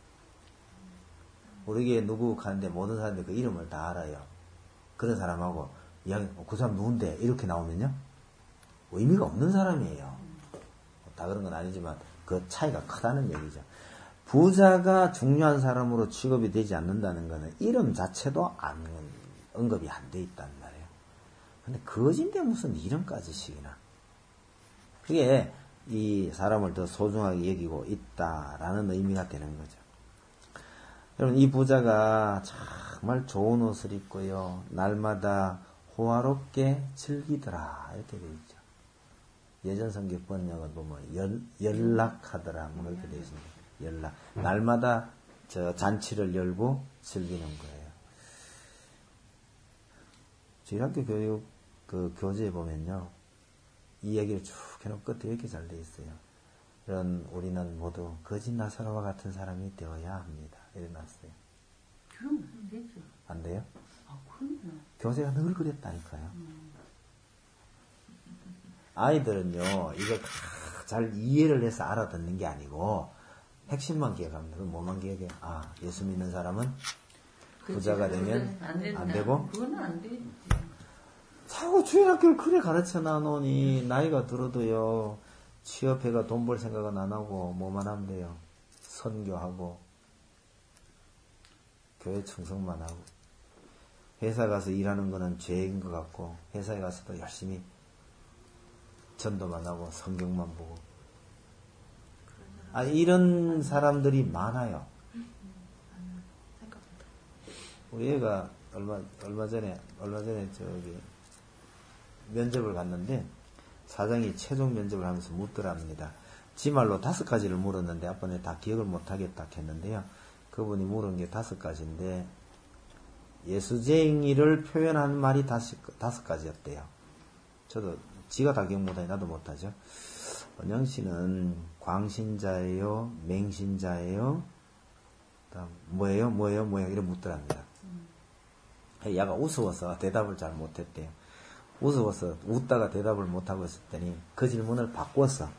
우리 교회 누구 가는데 모든 사람들이 그 이름을 다 알아요. 그런 사람하고, 이야기, 그 사람 누군데? 이렇게 나오면요? 의미가 없는 사람이에요. 다 그런 건 아니지만 그 차이가 크다는 얘기죠. 부자가 중요한 사람으로 취급이 되지 않는다는 것은 이름 자체도 안, 언급이 안 돼 있단 말이에요. 근데 거진데 무슨 이름까지 시기나. 그게 이 사람을 더 소중하게 여기고 있다라는 의미가 되는 거죠. 여러분, 이 부자가 정말 좋은 옷을 입고요, 날마다 호화롭게 즐기더라, 이렇게 되어 있죠. 예전 성경 번역은 보면 연, 연락하더라, 뭐 이렇게 되어 있습니다. 연락. 날마다 저 잔치를 열고 즐기는 거예요. 저희 학교 교육 그 교재에 보면요, 이 얘기를 쭉 해놓은 끝에 이렇게 잘 돼 있어요. 이런 우리는 모두 거짓 나사로와 같은 사람이 되어야 합니다. 이래 놨어요. 그러면 안 되죠. 안 돼요? 아, 그럼요. 교재가 늘 그랬다니까요. 음. 아이들은요, 이거 잘 이해를 해서 알아듣는 게 아니고, 핵심만 기억합니다. 그럼 뭐만 기억해요? 아, 예수 믿는 사람은 부자가 되면 안, 안 되고? 그건 안 되지. 자꾸 주일학교를 그래 가르쳐 놔놓으니, 나이가 들어도요, 취업해가 돈 벌 생각은 안 하고, 뭐만 하면 돼요. 선교하고, 교회 충성만 하고, 회사 가서 일하는 거는 죄인 것 같고, 회사에 가서도 열심히 전도만 하고, 성경만 보고. 아, 이런 사람들이 많아요. 우리 애가 얼마, 얼마 전에, 얼마 전에 저기, 면접을 갔는데, 사장이 최종 면접을 하면서 묻더랍니다. 지 말로 다섯 가지를 물었는데, 아빠는 다 기억을 못 하겠다 했는데요. 그분이 물은 게 다섯 가지인데, 예수쟁이를 표현한 말이 다섯, 다섯 가지였대요. 저도, 지가 다 기억 못하니 나도 못하죠. 원영 씨는 광신자예요? 맹신자예요? 다음 뭐예요? 뭐예요? 뭐예요? 이래 묻더랍니다. 음. 야가 우스워서 대답을 잘 못했대요. 우스워서 웃다가 대답을 못하고 있었더니 그 질문을 바꿨어.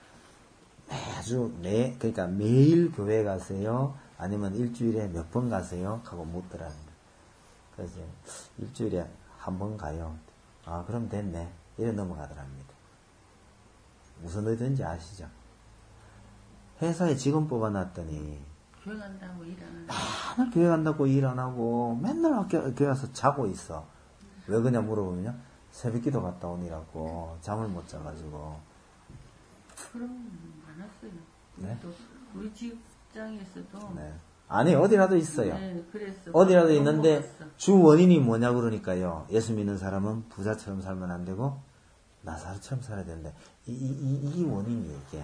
매주 매 그러니까 매일 교회 가세요? 아니면 일주일에 몇 번 가세요? 하고 묻더랍니다. 그래서 일주일에 한번 가요. 아, 그럼 됐네. 이래 넘어가더랍니다. 무슨 의도인지 아시죠? 회사에 직원 뽑아놨더니 교회 간다고 일 안 하고 맨날 교회 간다고 일 안 하고 맨날 학교, 교회 와서 자고 있어. 왜 그냐 물어보면요. 새벽기도 갔다 오니라고 잠을 못 자가지고. 그럼 많았어요. 네? 또 우리 직장에서도 네. 아니 어디라도 있어요. 네, 그랬어. 어디라도 있는데 먹었어. 주 원인이 뭐냐 그러니까요. 예수 믿는 사람은 부자처럼 살면 안 되고 나사로처럼 살아야 되는데 이, 이, 이, 이 원인이 이게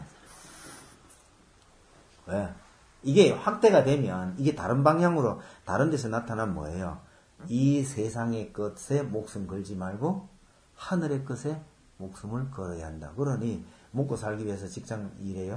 왜? 이게 확대가 되면 이게 다른 방향으로 다른 데서 나타나면 뭐예요? 이 세상의 것에 목숨 걸지 말고 하늘의 것에 목숨을 걸어야 한다. 그러니 먹고 살기 위해서 직장 일해요?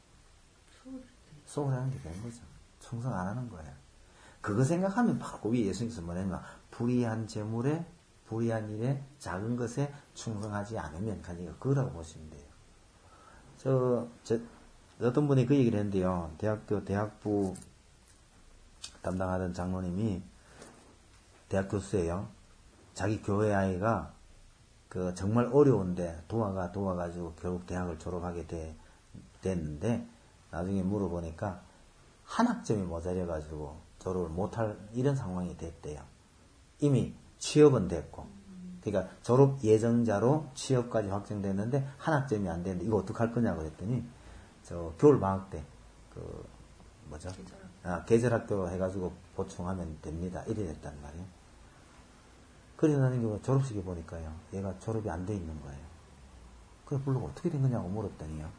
소홀하는 게 되는 거죠. 충성 안 하는 거예요. 그거 생각하면 바로 그 위에 예수님께서 뭐냐면 불의한 재물에 불의한 일에 작은 것에 충성하지 않으면 가니까 그거라고 보시면 돼요. 저, 저 어떤 분이 그 얘기를 했는데요. 대학교 대학부 담당하던 장로님이 대학 교수예요. 자기 교회 아이가 그 정말 어려운데 도와가 도와가지고 결국 대학을 졸업하게 돼, 됐는데 나중에 물어보니까 한 학점이 모자려가지고 졸업을 못할 이런 상황이 됐대요. 이미 취업은 됐고, 그러니까 졸업 예정자로 취업까지 확정됐는데 한 학점이 안 되는데 이거 어떡할 거냐고 그랬더니 저 겨울 방학 때 그 뭐죠? 아, 계절학교 해가지고 보충하면 됩니다. 이래 됐단 말이에요. 그래서 나는 그 졸업식에 보니까요, 얘가 졸업이 안 돼 있는 거예요. 그래 부르고 어떻게 된 거냐고 물었더니요.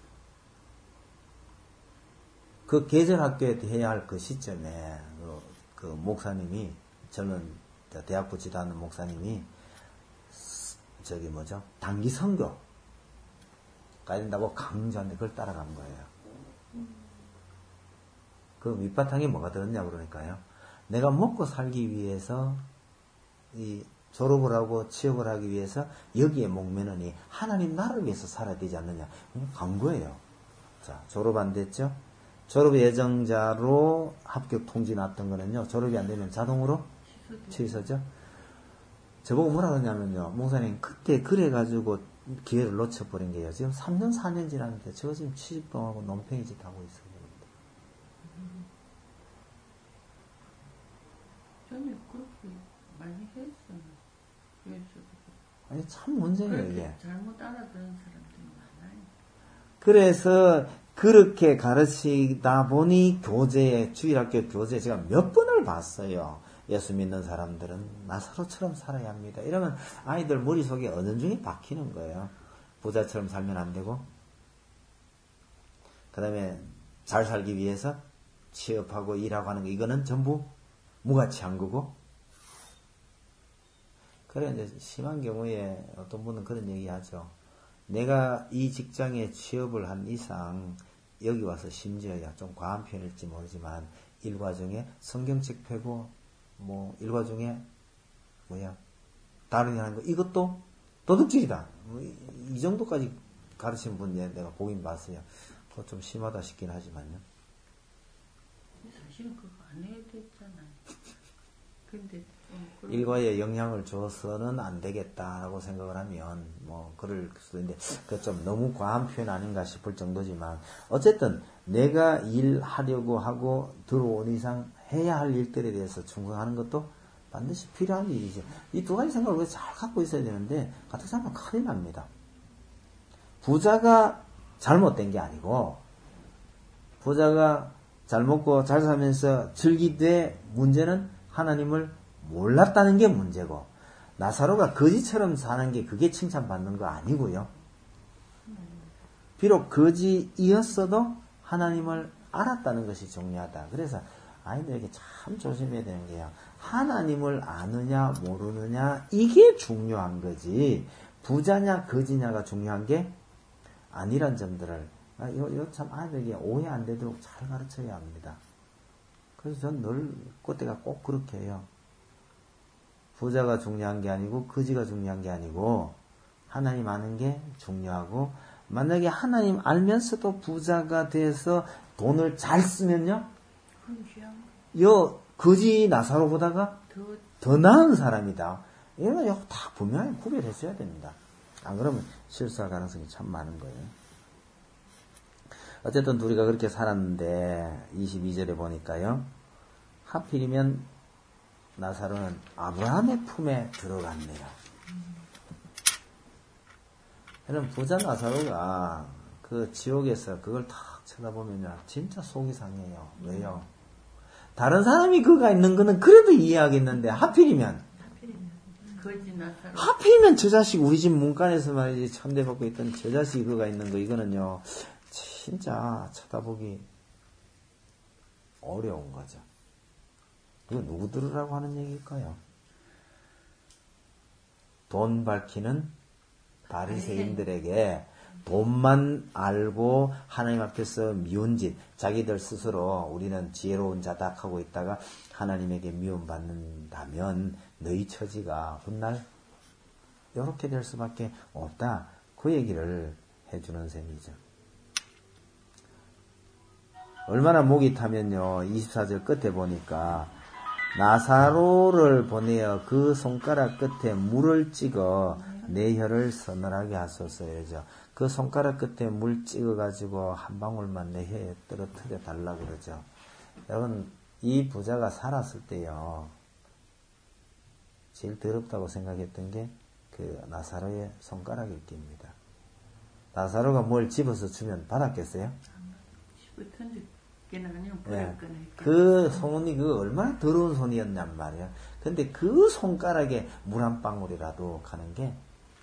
그 계절학교에 해야 할 그 시점에 그, 그 목사님이 젊은 대학부 지도하는 목사님이 저기 뭐죠? 단기 선교 가야 된다고 강조하는데 그걸 따라간 거예요. 그 밑바탕에 뭐가 들었냐 그러니까요. 내가 먹고 살기 위해서 이 졸업을 하고 취업을 하기 위해서 여기에 목매느니 하나님 나라를 위해서 살아야 되지 않느냐. 간 거예요. 자, 졸업 안 됐죠? 졸업 예정자로 합격 통지 났던 거는요, 졸업이 안 되면 자동으로 취소죠? 저보고 뭐라 그러냐면요, 목사님, 그때 그래가지고 기회를 놓쳐버린 게요. 지금 삼 년, 사 년 지났는데, 저 지금 취직동하고 논팽이 짓 하고 있어요. 저는 그렇게 많이 했어요. 그래서 아니, 참 문제예요, 이게. 잘못 알아들은 사람들이 많아요. 그래서, 그렇게 가르치다 보니 교재에, 주일학교 교재에 제가 몇 번을 봤어요. 예수 믿는 사람들은 나사로처럼 살아야 합니다. 이러면 아이들 머릿속에 은연중에 박히는 거예요. 부자처럼 살면 안 되고, 그 다음에 잘 살기 위해서 취업하고 일하고 하는 거, 이거는 전부 무가치한 거고. 그래, 이제 심한 경우에 어떤 분은 그런 얘기 하죠. 내가 이 직장에 취업을 한 이상 여기 와서 심지어야 좀 과한 표현일지 모르지만 일과 중에 성경책 펴고 뭐 일과 중에 뭐야 다른 일 하는 거 이것도 도둑질이다. 뭐 이 정도까지 가르치는 분 내가 보긴 봤어요. 그거 좀 심하다 싶긴 하지만요. 사실은 그거 안 해야 됐잖아요. 근데 일과에 영향을 줘서는 안 되겠다라고 생각을 하면 뭐 그럴 수도 있는데 그 좀 너무 과한 표현 아닌가 싶을 정도지만 어쨌든 내가 일하려고 하고 들어온 이상 해야 할 일들에 대해서 충성하는 것도 반드시 필요한 일이죠. 이 두 가지 생각을 우리가 잘 갖고 있어야 되는데 같은 생각은 큰일 납니다. 부자가 잘못된 게 아니고 부자가 잘 먹고 잘 살면서 즐기되 문제는 하나님을 몰랐다는 게 문제고 나사로가 거지처럼 사는 게 그게 칭찬받는 거 아니고요. 비록 거지이었어도 하나님을 알았다는 것이 중요하다. 그래서 아이들에게 참 조심해야 되는 게요. 하나님을 아느냐 모르느냐 이게 중요한 거지 부자냐 거지냐가 중요한 게 아니란 점들을 아, 이거, 이거 참 아이들에게 오해 안 되도록 잘 가르쳐야 합니다. 그래서 전 늘 그때가 꼭 그렇게 해요. 부자가 중요한 게 아니고 거지가 중요한 게 아니고 하나님 아는 게 중요하고 만약에 하나님 알면서도 부자가 돼서 돈을 잘 쓰면요 요 거지 나사로보다가 더, 더 나은 사람이다. 이거는 다 분명히 구별했어야 됩니다. 안 그러면 실수할 가능성이 참 많은 거예요. 어쨌든 둘이가 그렇게 살았는데 이십이 절에 보니까요. 하필이면 나사로는 아브라함의 품에 들어갔네요. 그럼 부자 나사로가 그 지옥에서 그걸 탁 쳐다보면요. 진짜 속이 상해요. 왜요? 다른 사람이 그가 있는 거는 그래도 이해하겠는데 하필이면 하필이면 저 자식 우리 집 문간에서 말이지 천대받고 있던 저 자식이 그가 있는 거 이거는요. 진짜 쳐다보기 어려운 거죠. 이거 누구 들으라고 하는 얘기일까요? 돈 밝히는 바리새인들에게 돈만 알고 하나님 앞에서 미운 짓, 자기들 스스로 우리는 지혜로운 자다 하고 있다가 하나님에게 미움받는다면 너희 처지가 훗날 이렇게 될 수밖에 없다. 그 얘기를 해주는 셈이죠. 얼마나 목이 타면요. 이십사 절 끝에 보니까 나사로를 보내어 그 손가락 끝에 물을 찍어 내 혀를 서늘하게 하소서죠. 그 손가락 끝에 물 찍어가지고 한 방울만 내 혀에 떨어뜨려 달라고 그러죠. 여러분, 이 부자가 살았을 때요. 제일 더럽다고 생각했던 게 그 나사로의 손가락일 깁니다. 나사로가 뭘 집어서 주면 받았겠어요? 네. 그 손이 그 얼마나 더러운 손이었냔 말이야. 근데 그 손가락에 물 한 방울이라도 가는 게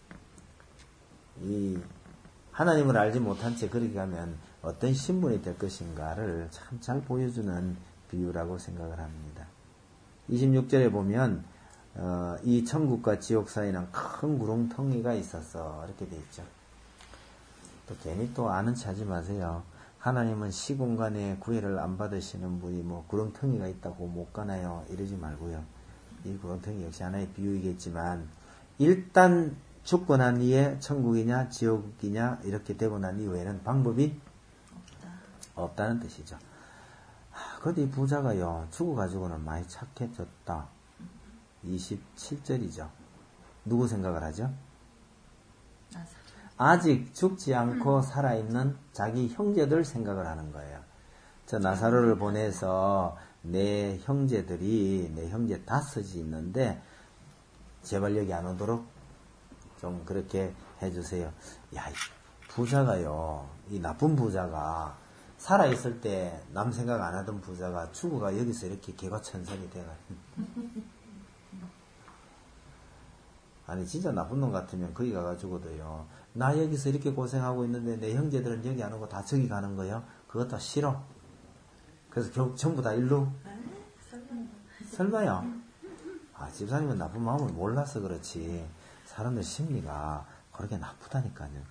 이 하나님을 알지 못한 채 그렇게 가면 어떤 신분이 될 것인가를 참 잘 보여주는 비유라고 생각을 합니다. 이십육 절에 보면 어, 이 천국과 지옥 사이는 큰 구렁텅이가 있었어. 이렇게 돼 있죠. 또 괜히 또 아는 체 하지 마세요. 하나님은 시공간에 구애를 안 받으시는 분이 뭐 구렁텅이가 있다고 못 가나요? 이러지 말고요. 이 구렁텅이 역시 하나의 비유이겠지만 일단 죽고 난 이후에 천국이냐 지옥이냐 이렇게 되고 난 이후에는 방법이 없다. 없다는 뜻이죠. 하, 그런데 이 부자가요. 죽어가지고는 많이 착해졌다. 이십칠 절이죠. 누구 생각을 하죠? 아직 죽지 않고 음. 살아있는 자기 형제들 생각을 하는 거예요. 저 나사로를 보내서 내 형제들이 내 형제 다섯이 있는데 제발 여기 안 오도록 좀 그렇게 해주세요. 야, 이 부자가요. 이 나쁜 부자가 살아있을 때 남 생각 안 하던 부자가 죽어가 여기서 이렇게 개과천선이 돼가지고 아니 진짜 나쁜 놈 같으면 거기 가가지고도요. 나 여기서 이렇게 고생하고 있는데 내 형제들은 여기 안 오고 다 저기 가는 거요. 그것도 싫어. 그래서 결국 전부 다 일로 설마요. 아 집사님은 나쁜 마음을 몰라서 그렇지 사람들 심리가 그렇게 나쁘다니까요.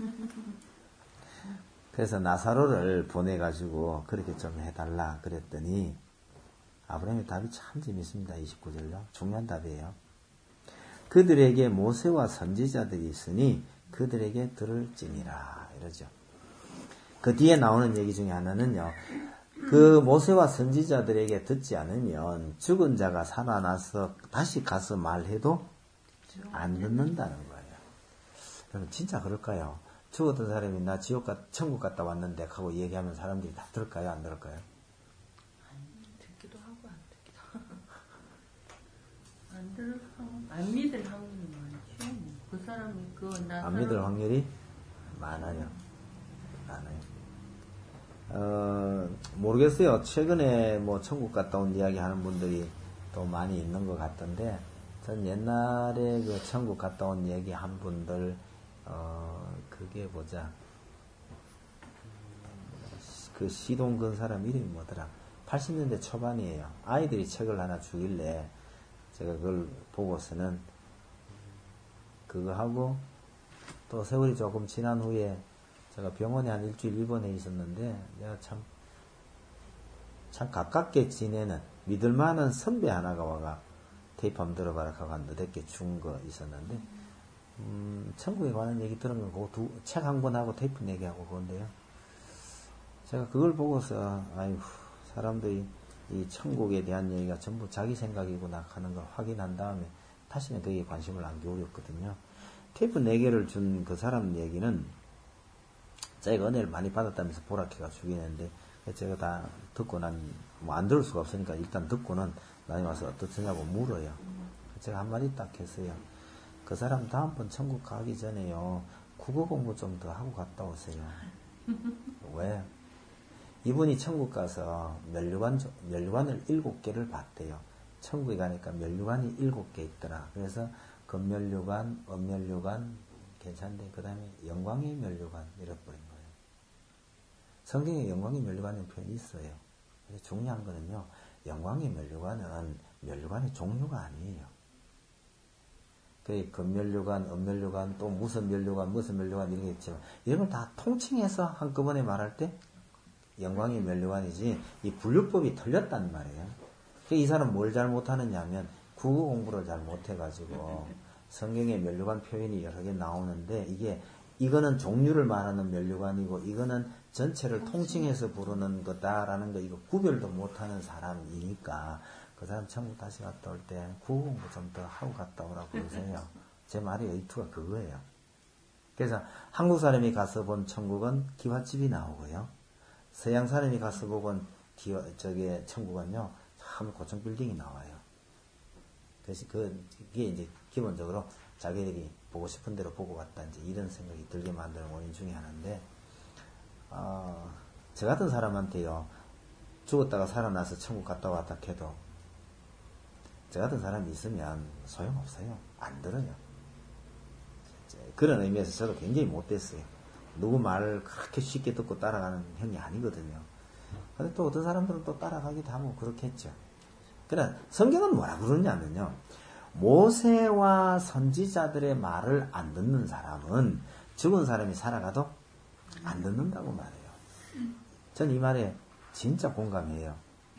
그래서 나사로를 보내가지고 그렇게 좀 해달라 그랬더니 아브라함의 답이 참 재밌습니다. 이십구 절요. 중요한 답이에요. 그들에게 모세와 선지자들이 있으니 그들에게 들을지니라 이러죠. 그 뒤에 나오는 얘기 중에 하나는요. 그 모세와 선지자들에게 듣지 않으면 죽은 자가 살아나서 다시 가서 말해도 안 듣는다는 거예요. 그럼 진짜 그럴까요? 죽었던 사람이 나 지옥 가 천국 갔다 왔는데 하고 얘기하면 사람들이 다 들을까요? 안 들을까요? 듣기도 하고 안 듣기도 하고 안 들을 안 믿을 확률이 많죠. 그 사람이 그나 안 믿을 확률이 많아요. 많아요. 어, 모르겠어요. 최근에 뭐 천국 갔다 온 이야기 하는 분들이 또 많이 있는 것 같던데, 전 옛날에 그 천국 갔다 온 얘기 한 분들, 어, 그게 뭐자. 그 시동 건 사람 이름이 뭐더라. 팔십 년대 초반이에요. 아이들이 책을 하나 주길래, 제가 그걸 보고서는, 그거 하고, 또 세월이 조금 지난 후에, 제가 병원에 한 일주일 입원해 있었는데, 내가 참, 참 가깝게 지내는, 믿을만한 선배 하나가 와가, 테이프 한번 들어봐라 하고 한 너댓 준 거 있었는데, 음, 천국에 관한 얘기 들은 건 그 두, 책 한 권 하고 테이프 네 개 하고 그건데요. 제가 그걸 보고서, 아이고, 사람들이 이 천국에 대한 얘기가 전부 자기 생각이구나 하는 걸 확인한 다음에, 다시는 거기에 관심을 안 기울였거든요. 테이프 네 개를 준 그 사람 얘기는 자기가 은혜를 많이 받았다면서 보라키가 죽이는데 제가 다 듣고 난 뭐 안 들을 수가 없으니까 일단 듣고는 나중에 와서 어떻느냐고 물어요. 제가 한마디 딱 했어요. 그 사람 다음번 천국 가기 전에요. 국어 공부 좀 더 하고 갔다 오세요. 왜? 이분이 천국 가서 면류관, 면류관을 일곱 개를 봤대요. 천국에 가니까 면류관이 일곱 개 있더라. 그래서 금면류관, 엄면류관, 괜찮은데, 그 다음에 영광의 면류관, 잃어버린 거예요. 성경에 영광의 면류관이라는 표현이 있어요. 그래서 중요한 거는요, 영광의 면류관은 면류관의 종류가 아니에요. 그 금면류관, 엄면류관, 또 무슨 면류관, 무슨 면류관 이런 게 있지만, 이런 걸 다 통칭해서 한꺼번에 말할 때, 영광의 면류관이지, 이 분류법이 틀렸단 말이에요. 이 사람 뭘 잘못하느냐 하면, 국어 공부를 잘 못해가지고, 성경에 면류관 표현이 여러 개 나오는데, 이게, 이거는 종류를 말하는 면류관이고, 이거는 전체를 통칭해서 부르는 거다라는 거, 이거 구별도 못하는 사람이니까, 그 사람 천국 다시 갔다 올 때, 국어 공부 좀 더 하고 갔다 오라고 그러세요. 제 말의 의투가 그거예요. 그래서, 한국 사람이 가서 본 천국은 기와집이 나오고요. 서양 사람이 가서 보건, 기와, 저기, 천국은요, 참 고층 빌딩이 나와요. 그래서 그, 그게 이제 기본적으로 자기들이 보고 싶은 대로 보고 갔다, 이제 이런 생각이 들게 만드는 원인 중에 하나인데, 어, 저 같은 사람한테요, 죽었다가 살아나서 천국 갔다 왔다 해도, 저 같은 사람이 있으면 소용없어요. 안 들어요. 그런 의미에서 저도 굉장히 못됐어요. 누구 말을 그렇게 쉽게 듣고 따라가는 형이 아니거든요. 근데 또 어떤 사람들은 또 따라가기도 하고 그렇겠죠. 그러나 성경은 뭐라 그러냐면요. 모세와 선지자들의 말을 안 듣는 사람은 죽은 사람이 살아가도 안 듣는다고 말해요. 전 이 말에 진짜 공감해요.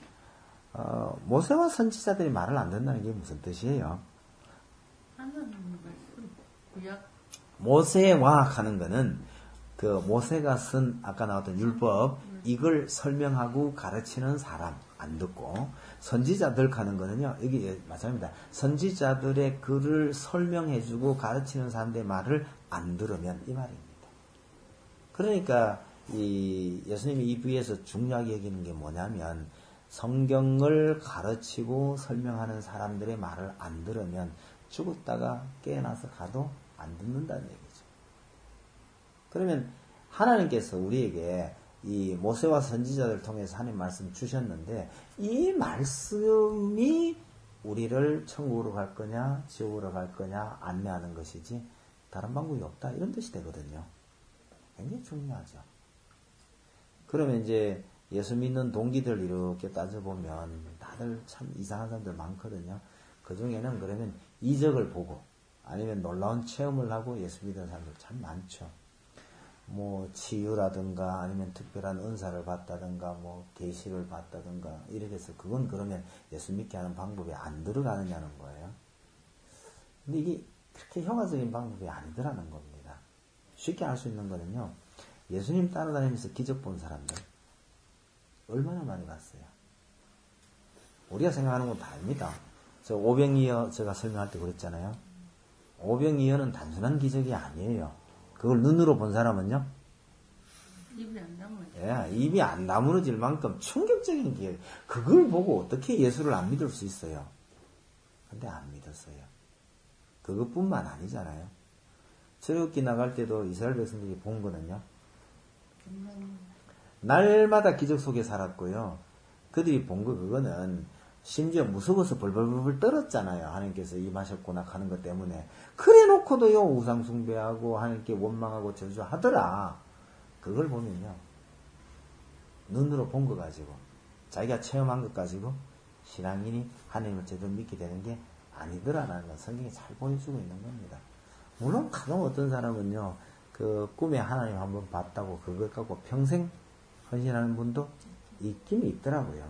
어, 모세와 선지자들이 말을 안 듣는다는 게 무슨 뜻이에요? 하나님 말씀, 구약. 모세와 하는 거는 그 모세가 쓴 아까 나왔던 율법 이걸 설명하고 가르치는 사람 안 듣고 선지자들 하는 거는요. 여기 마찬가지입니다. 선지자들의 글을 설명해주고 가르치는 사람들의 말을 안 들으면 이 말입니다. 그러니까 이 예수님이 이 부에서 중요하게 여기는 게 뭐냐면 성경을 가르치고 설명하는 사람들의 말을 안 들으면 죽었다가 깨어나서 가도 안 듣는다는 얘기죠. 그러면 하나님께서 우리에게 이 모세와 선지자들을 통해서 하나님 말씀 주셨는데 이 말씀이 우리를 천국으로 갈 거냐 지옥으로 갈 거냐 안내하는 것이지 다른 방법이 없다 이런 뜻이 되거든요. 굉장히 중요하죠. 그러면 이제 예수 믿는 동기들 이렇게 따져보면 다들 참 이상한 사람들 많거든요. 그 중에는 그러면 이적을 보고 아니면 놀라운 체험을 하고 예수 믿는 사람들 참 많죠. 뭐 치유라든가 아니면 특별한 은사를 받다든가 뭐 계시를 받다든가 이렇게 해서 그건 그러면 예수 믿게 하는 방법이 안 들어가느냐는 거예요. 근데 이게 그렇게 효과적인 방법이 아니더라는 겁니다. 쉽게 알 수 있는 거는요. 예수님 따라다니면서 기적 본 사람들 얼마나 많이 봤어요. 우리가 생각하는 건 다릅니다. 저 오병이어 제가 설명할 때 그랬잖아요. 오병이어는 단순한 기적이 아니에요. 그걸 눈으로 본 사람은요? 입이 안 다물어질. 예, 입이 안 다물어질 만큼 충격적인 기회. 그걸 보고 어떻게 예수를 안 믿을 수 있어요? 근데 안 믿었어요. 그것뿐만 아니잖아요. 출애굽기 나갈 때도 이스라엘 백성들이 본 거는요. 날마다 기적 속에 살았고요. 그들이 본 거 그거는 심지어 무서워서 벌벌벌 떨었잖아요. 하나님께서 임하셨구나 하는 것 때문에. 그래 놓고도요 우상 숭배하고 하나님께 원망하고 저주하더라. 그걸 보면요 눈으로 본 거 가지고 자기가 체험한 것 가지고 신앙인이 하나님을 제대로 믿게 되는 게 아니더라라는 걸 성경이 잘 보여주고 있는 겁니다. 물론 가끔 어떤 사람은요 그 꿈에 하나님 한번 봤다고 그걸 갖고 평생 헌신하는 분도 있긴 있더라고요.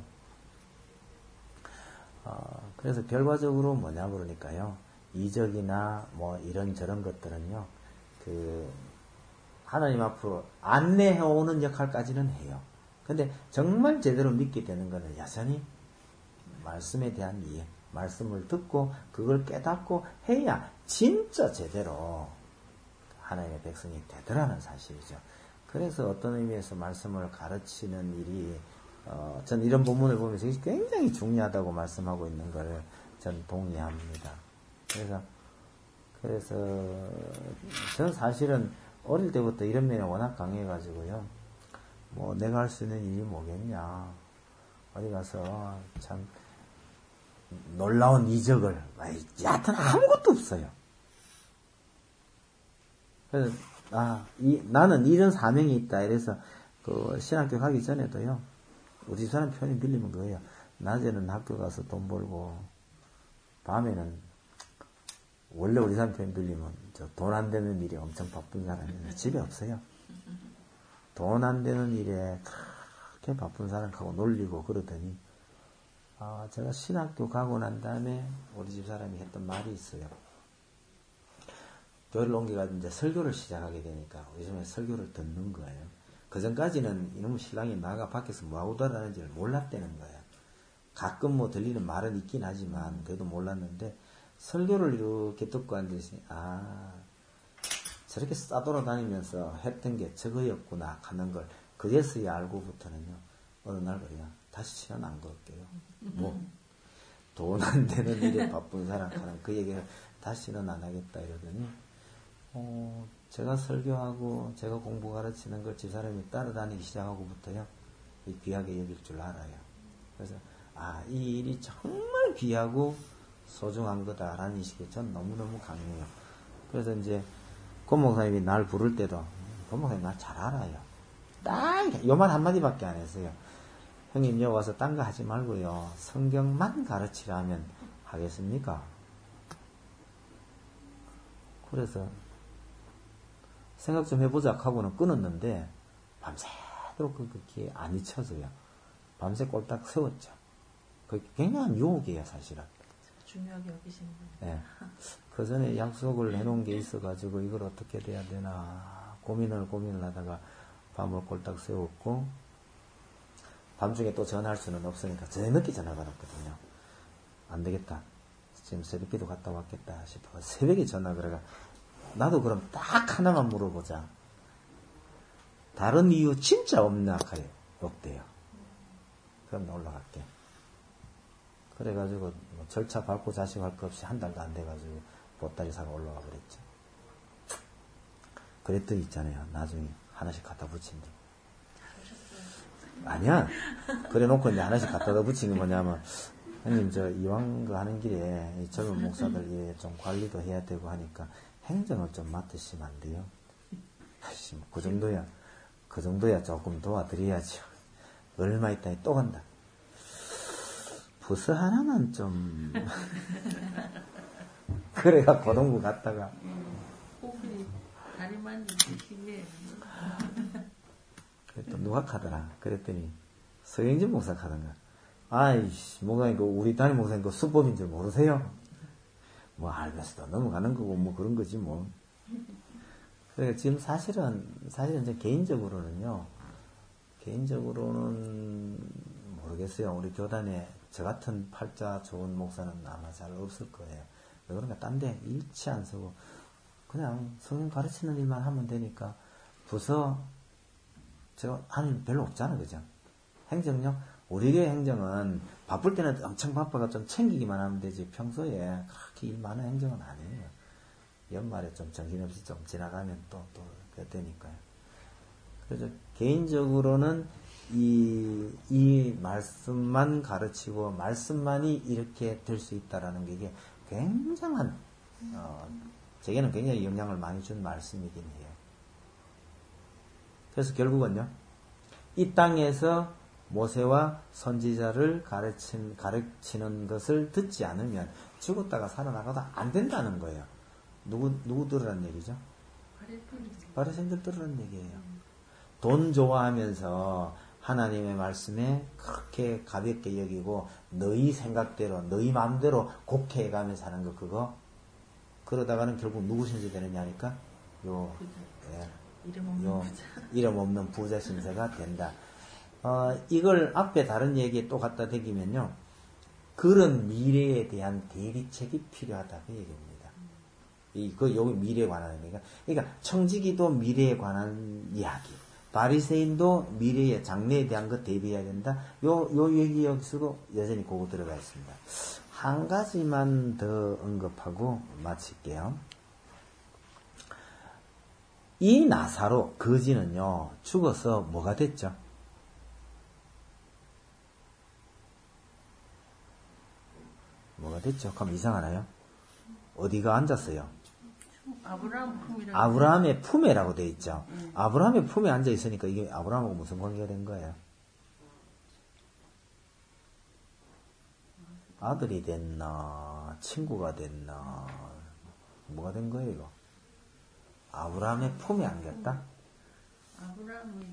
어, 그래서 결과적으로 뭐냐 그러니까요. 이적이나 뭐 이런 저런 것들은요. 그 하나님 앞으로 안내해오는 역할까지는 해요. 근데 정말 제대로 믿게 되는 것은 여전히 말씀에 대한 이해, 말씀을 듣고 그걸 깨닫고 해야 진짜 제대로 하나님의 백성이 되더라는 사실이죠. 그래서 어떤 의미에서 말씀을 가르치는 일이 어, 전 이런 본문을 보면서 굉장히 중요하다고 말씀하고 있는 걸 전 동의합니다. 그래서 그래서 전 사실은 어릴 때부터 이런 면이 워낙 강해가지고요. 뭐 내가 할 수 있는 일이 뭐겠냐. 어디 가서 참 놀라운 이적을 여하튼 아무것도 없어요. 그래서 아, 이, 나는 이런 사명이 있다. 이래서 그 신학교 가기 전에도요. 우리 집사람 표현이 빌리면 그거예요. 낮에는 학교 가서 돈 벌고 밤에는 원래 우리 사람 표현 빌리면 돈 안 되는 일이 엄청 바쁜 사람이 집에 없어요. 돈 안 되는 일에 그렇게 바쁜 사람하고 놀리고 그러더니 아, 제가 신학교 가고 난 다음에 우리 집 사람이 했던 말이 있어요. 교회를 옮겨가지고 이제 설교를 시작하게 되니까 우리 집에 설교를 듣는 거예요. 그 전까지는 이놈의 신랑이 나가 밖에서 뭐하고 돌아다니는지를 몰랐다는 거예요. 가끔 뭐 들리는 말은 있긴 하지만 그래도 몰랐는데 설교를 이렇게 듣고 앉으시니 아 저렇게 싸돌아다니면서 했던 게 저거였구나 하는 걸 그제서야 알고부터는요. 어느 날 그래요. 다시 시간 안 걸게요. 뭐 돈 안 되는 일에 바쁜 사람 하는 그 얘기를 다시는 안 하겠다 이러더니 어, 제가 설교하고 제가 공부 가르치는 걸 집사람이 따라다니기 시작하고부터요. 이 귀하게 여길 줄 알아요. 그래서 아, 이 일이 정말 귀하고 소중한 거다라는 인식이 전 너무너무 강해요. 그래서 이제 권 목사님이 날 부를 때도 권 목사님 날 잘 알아요. 딱 요만 한마디밖에 안 했어요. 형님 여기 와서 딴 거 하지 말고요. 성경만 가르치라면 하겠습니까? 그래서 생각 좀 해보자 하고는 끊었는데 밤새도록 그렇게 안 잊혀서요. 밤새 꼴딱 세웠죠. 그게 굉장한 유혹이에요, 사실은. 중요하게 여기시는 거예요. 네. 그 전에 약속을 해놓은 게 있어가지고 이걸 어떻게 돼야 되나 고민을 고민을 하다가 밤을 꼴딱 세웠고 밤중에 또 전화할 수는 없으니까 저녁에 전화 받았거든요. 안 되겠다. 지금 새벽기도 갔다 왔겠다 싶어 새벽에 전화 그래가 나도 그럼 딱 하나만 물어보자. 다른 이유 진짜 없나 하요. 없대요. 그럼 나 올라갈게. 그래가지고 뭐 절차 밟고 자식할 것 없이 한 달도 안 돼가지고 보따리 사고 올라가 버렸죠. 그랬더니 있잖아요. 나중에 하나씩 갖다 붙인다. 아니야. 그래 놓고 이제 하나씩 갖다 붙인 게 뭐냐면 형님 저 이왕 그 하는 길에 이 젊은 목사들 좀 관리도 해야 되고 하니까 행정을 좀 맡으시면 안 돼요? 아이씨, 그 정도야, 그 정도야 조금 도와드려야죠. 얼마 있다니 또 간다. 부서 하나만 좀. 그래가 고등부 갔다가. 호흡이 다리만 드시네. 그랬더니 누가 카더라. 그랬더니 서영진 목사 카던가. 아이씨, 목사님, 그 우리 담임 목사님 그 수법인 줄 모르세요? 뭐 알면서도 넘어가는 거고 뭐 그런 거지 뭐. 그러니까 지금 사실은 사실은 제 개인적으로는요. 개인적으로는 모르겠어요. 우리 교단에 저 같은 팔자 좋은 목사는 아마 잘 없을 거예요. 왜 그런가 딴 데 일치 안 서고 그냥 성경 가르치는 일만 하면 되니까 부서 제가 하는 일 별로 없잖아, 그죠? 행정력 우리 교회 행정은 바쁠 때는 엄청 바빠가 좀 챙기기만 하면 되지 평소에 그렇게 일 많은 행정은 아니에요. 연말에 좀 정신없이 좀 지나가면 또, 또, 그랬다니까요. 그래서 개인적으로는 이, 이 말씀만 가르치고 말씀만이 이렇게 될 수 있다라는 게 이게 굉장한, 어, 제게는 굉장히 영향을 많이 준 말씀이긴 해요. 그래서 결국은요, 이 땅에서 모세와 선지자를 가르친, 가르치는 것을 듣지 않으면 죽었다가 살아나가도 안 된다는 거예요. 누구, 누구 들으란 얘기죠? 바리새인들 들으란 얘기예요. 돈 좋아하면서 하나님의 말씀에 그렇게 가볍게 여기고 너희 생각대로, 너희 마음대로 곡해가면서 하는 거 그거 그러다가는 결국 누구 신세 되느냐니까 요, 예, 이름 없는 요 부자. 이름 없는 부자 신세가 된다. 어, 이걸 앞에 다른 얘기에 또 갖다 대기면요. 그런 미래에 대한 대비책이 필요하다 그 얘기입니다. 이, 그, 여기 미래에 관한 얘기가. 그러니까, 청지기도 미래에 관한 이야기. 바리새인도 미래의 장래에 대한 것 대비해야 된다. 요, 요 얘기 여기서도 여전히 그거 들어가 있습니다. 한 가지만 더 언급하고 마칠게요. 이 나사로, 거지는요, 죽어서 뭐가 됐죠? 뭐가 됐죠? 그럼 이상하나요? 어디가 앉았어요? 아브라함 품이라고. 아브라함의 품에라고 돼 있죠. 음. 아브라함의 품에 앉아 있으니까 이게 아브라함하고 무슨 관계가 된 거예요? 아들이 됐나, 친구가 됐나, 뭐가 된 거예요, 이거? 아브라함의 품에 안겼다? 아브라함이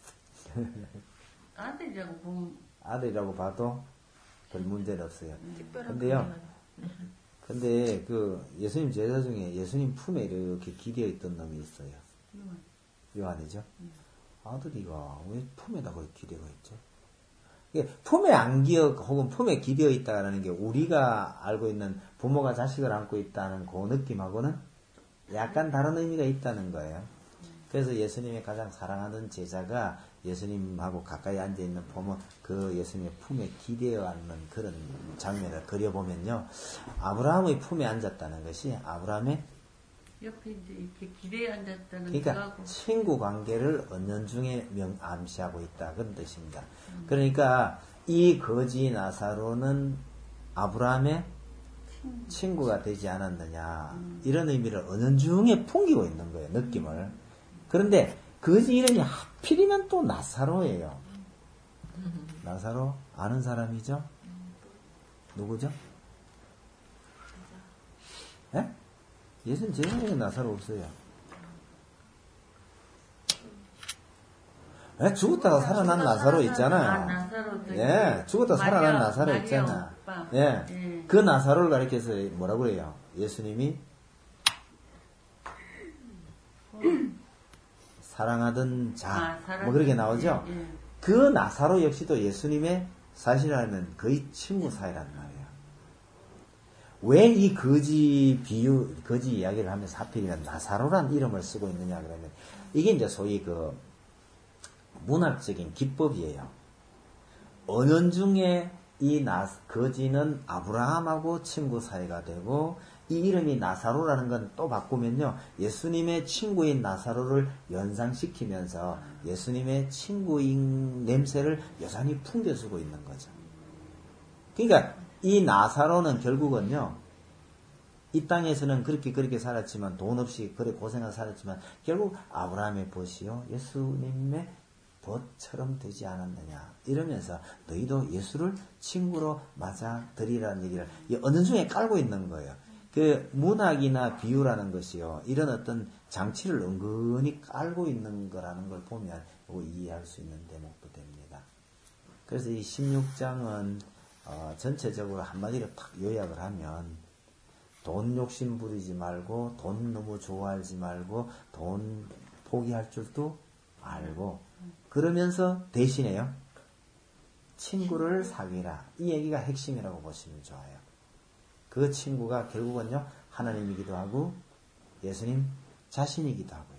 아들이라고 보면 아들이라고 봐도 별 문제는 없어요. 음. 근데요, 근데 그 예수님 제자 중에 예수님 품에 이렇게 기대어 있던 놈이 있어요. 요한. 요한이죠? 음. 아들이가 왜 품에다 그렇게 기대어 있죠? 품에 안기어 혹은 품에 기대어 있다는 게 우리가 알고 있는 부모가 자식을 안고 있다는 그 느낌하고는 약간 다른 의미가 있다는 거예요. 그래서 예수님의 가장 사랑하는 제자가 예수님하고 가까이 앉아있는 부모, 그 예수님의 품에 기대어 앉는 그런 장면을 그려보면요. 아브라함의 품에 앉았다는 것이 아브라함의 옆에 이제 이렇게 기대에 앉았다는 그러니까 거하고 친구 관계를 은연중에 명 암시하고 있다 그런 뜻입니다. 음. 그러니까 이 거지 나사로는 아브라함의 친구. 친구가 되지 않았느냐 음. 이런 의미를 은연중에 풍기고 있는 거예요. 느낌을. 그런데 거지 이름이 하필이면 또 나사로예요. 음. 나사로 아는 사람이죠? 누구죠? 예? 예수님 제자중에 나사로 없어요. 예, 죽었다가 살아난 나사로 있잖아요. 아, 나사로 예, 죽었다가 살아난 나사로 있잖아. 예, 예, 그 나사로를 가리켜서 뭐라고 그래요? 예수님이 사랑하던 자, 아, 뭐 그렇게 나오죠? 예, 예. 그 나사로 역시도 예수님의 사실하면 거의 친구 사이란 말이에요. 왜 이 거지 비유, 거지 이야기를 하면서 하필이면 나사로란 이름을 쓰고 있느냐 그러면 이게 이제 소위 그 문학적인 기법이에요. 은연중에 이 나, 거지는 아브라함하고 친구 사이가 되고 이 이름이 나사로라는 건 또 바꾸면요. 예수님의 친구인 나사로를 연상시키면서 예수님의 친구인 냄새를 여전히 풍겨주고 있는 거죠. 그러니까 이 나사로는 결국은요. 이 땅에서는 그렇게 그렇게 살았지만 돈 없이 그래 고생하고 살았지만 결국 아브라함의 벗이요. 예수님의 벗처럼 되지 않았느냐 이러면서 너희도 예수를 친구로 맞아들이라는 얘기를 어느 중에 깔고 있는 거예요. 그 문학이나 비유라는 것이요. 이런 어떤 장치를 은근히 깔고 있는 거라는 걸 보면 이해할 수 있는 대목도 됩니다. 그래서 이 십육 장은 어, 전체적으로 한마디로 탁 요약을 하면 돈 욕심 부리지 말고 돈 너무 좋아하지 말고 돈 포기할 줄도 알고 그러면서 대신에요. 친구를 사귀라. 이 얘기가 핵심이라고 보시면 좋아요. 그 친구가 결국은요. 하나님이기도 하고 예수님 자신이기도 하고요.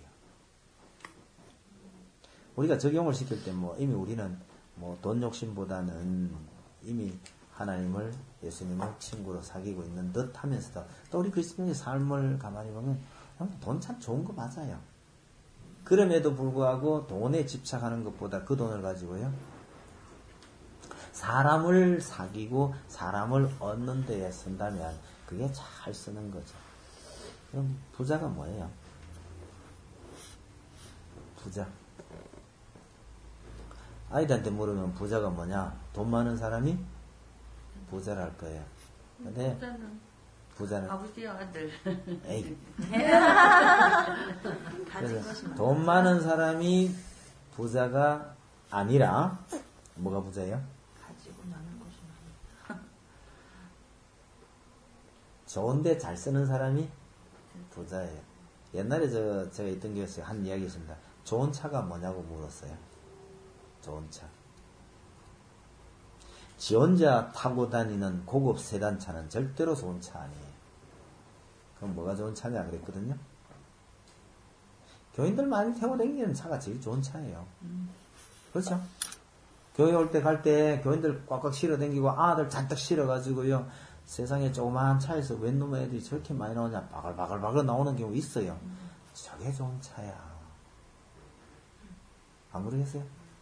우리가 적용을 시킬 때 뭐 이미 우리는 뭐 돈 욕심보다는 이미 하나님을 예수님을 친구로 사귀고 있는 듯 하면서도 또 우리 그리스도인의 삶을 가만히 보면 돈 참 좋은 거 맞아요. 그럼에도 불구하고 돈에 집착하는 것보다 그 돈을 가지고요. 사람을 사귀고 사람을 얻는 데에 쓴다면 그게 잘 쓰는 거죠. 그럼 부자가 뭐예요? 부자. 아이들한테 물으면 부자가 뭐냐? 돈 많은 사람이 부자를 할 거예요. 근데 부자는, 부자는 아버지의 아들. 에이. 그래서 돈 많은 사람이 부자가 아니라 뭐가 부자예요? 가지고 나는 것이 많이. 좋은데 잘 쓰는 사람이 부자예요. 옛날에 저 제가 있던 교회에서 한 이야기 있습니다. 좋은 차가 뭐냐고 물었어요. 좋은 차. 지 혼자 타고 다니는 고급 세단차는 절대로 좋은 차 아니에요. 그럼 뭐가 좋은 차냐 그랬거든요. 교인들 많이 태워 다니는 차가 제일 좋은 차예요. 그렇죠? 교회 올 때 갈 때 교인들 꽉꽉 실어 다니고 아들 잔뜩 실어가지고요. 세상에 조그마한 차에서 웬 놈의 애들이 저렇게 많이 나오냐 바글바글바글 나오는 경우 있어요. 저게 좋은 차야. 안 그러겠어요?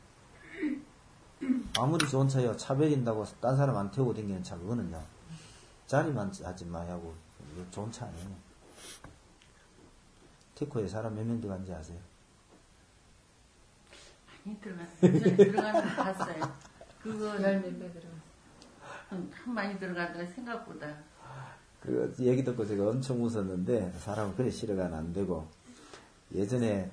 아무리 좋은 차요. 차 베린다고 딴 사람 안 태우고 다니는 차 그거는요. 자리만 하지 마야고 좋은 차 아니에요. 티코에 사람 몇 명 들어간지 아세요? 많이 들어갔어요. 들어가는 거 봤어요. 그거 열몇 배 들어갔어요. 참 많이 들어가더라 생각보다. 그 얘기 듣고 제가 엄청 웃었는데 사람은 그래 실어가는 안 되고 예전에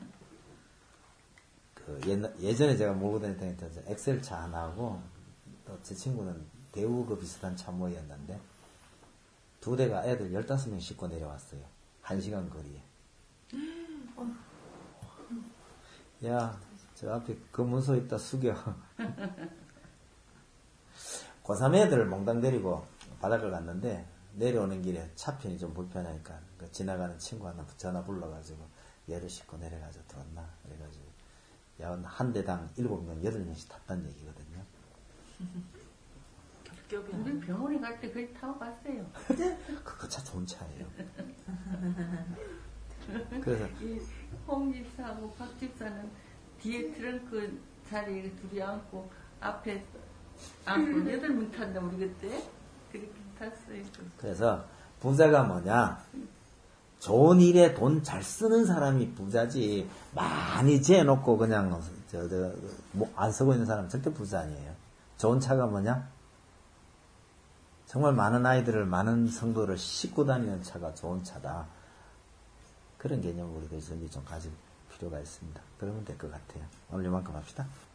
그 옛날, 예전에 제가 몰고 다녔던 엑셀 차 하나하고 또 제 친구는 대우 그 비슷한 차 모였는데 두 대가 애들 열다섯 명 싣고 내려왔어요. 한 시간 거리에. 야, 저 앞에 검은소 있다 숙여. 고삼 애들 몽당 데리고 바닷가를 갔는데 내려오는 길에 차편이 좀 불편하니까 그 지나가는 친구 하나 전화 불러가지고 얘를 싣고 내려가지고 들었나 그래가지고 야, 한 대당 일곱 명, 여덟 명씩 탔다는 얘기거든요. 우리 병원에 갈 때 그걸 타고 갔어요. 그 차 좋은 차예요. 그래서 이 홍 집사하고 박 집사는 뒤에 트렁크 자리에 둘이 앉고 앞에 앉고 여덟 명 탔나 우리 그때 그렇게 탔어요. 그래서 부자가 뭐냐? 좋은 일에 돈 잘 쓰는 사람이 부자지 많이 재놓고 그냥 저, 저, 뭐 안 쓰고 있는 사람은 절대 부자 아니에요. 좋은 차가 뭐냐? 정말 많은 아이들을 많은 성도를 싣고 다니는 차가 좋은 차다. 그런 개념을 우리 교수님이 좀 가질 필요가 있습니다. 그러면 될 것 같아요. 오늘 이만큼 합시다.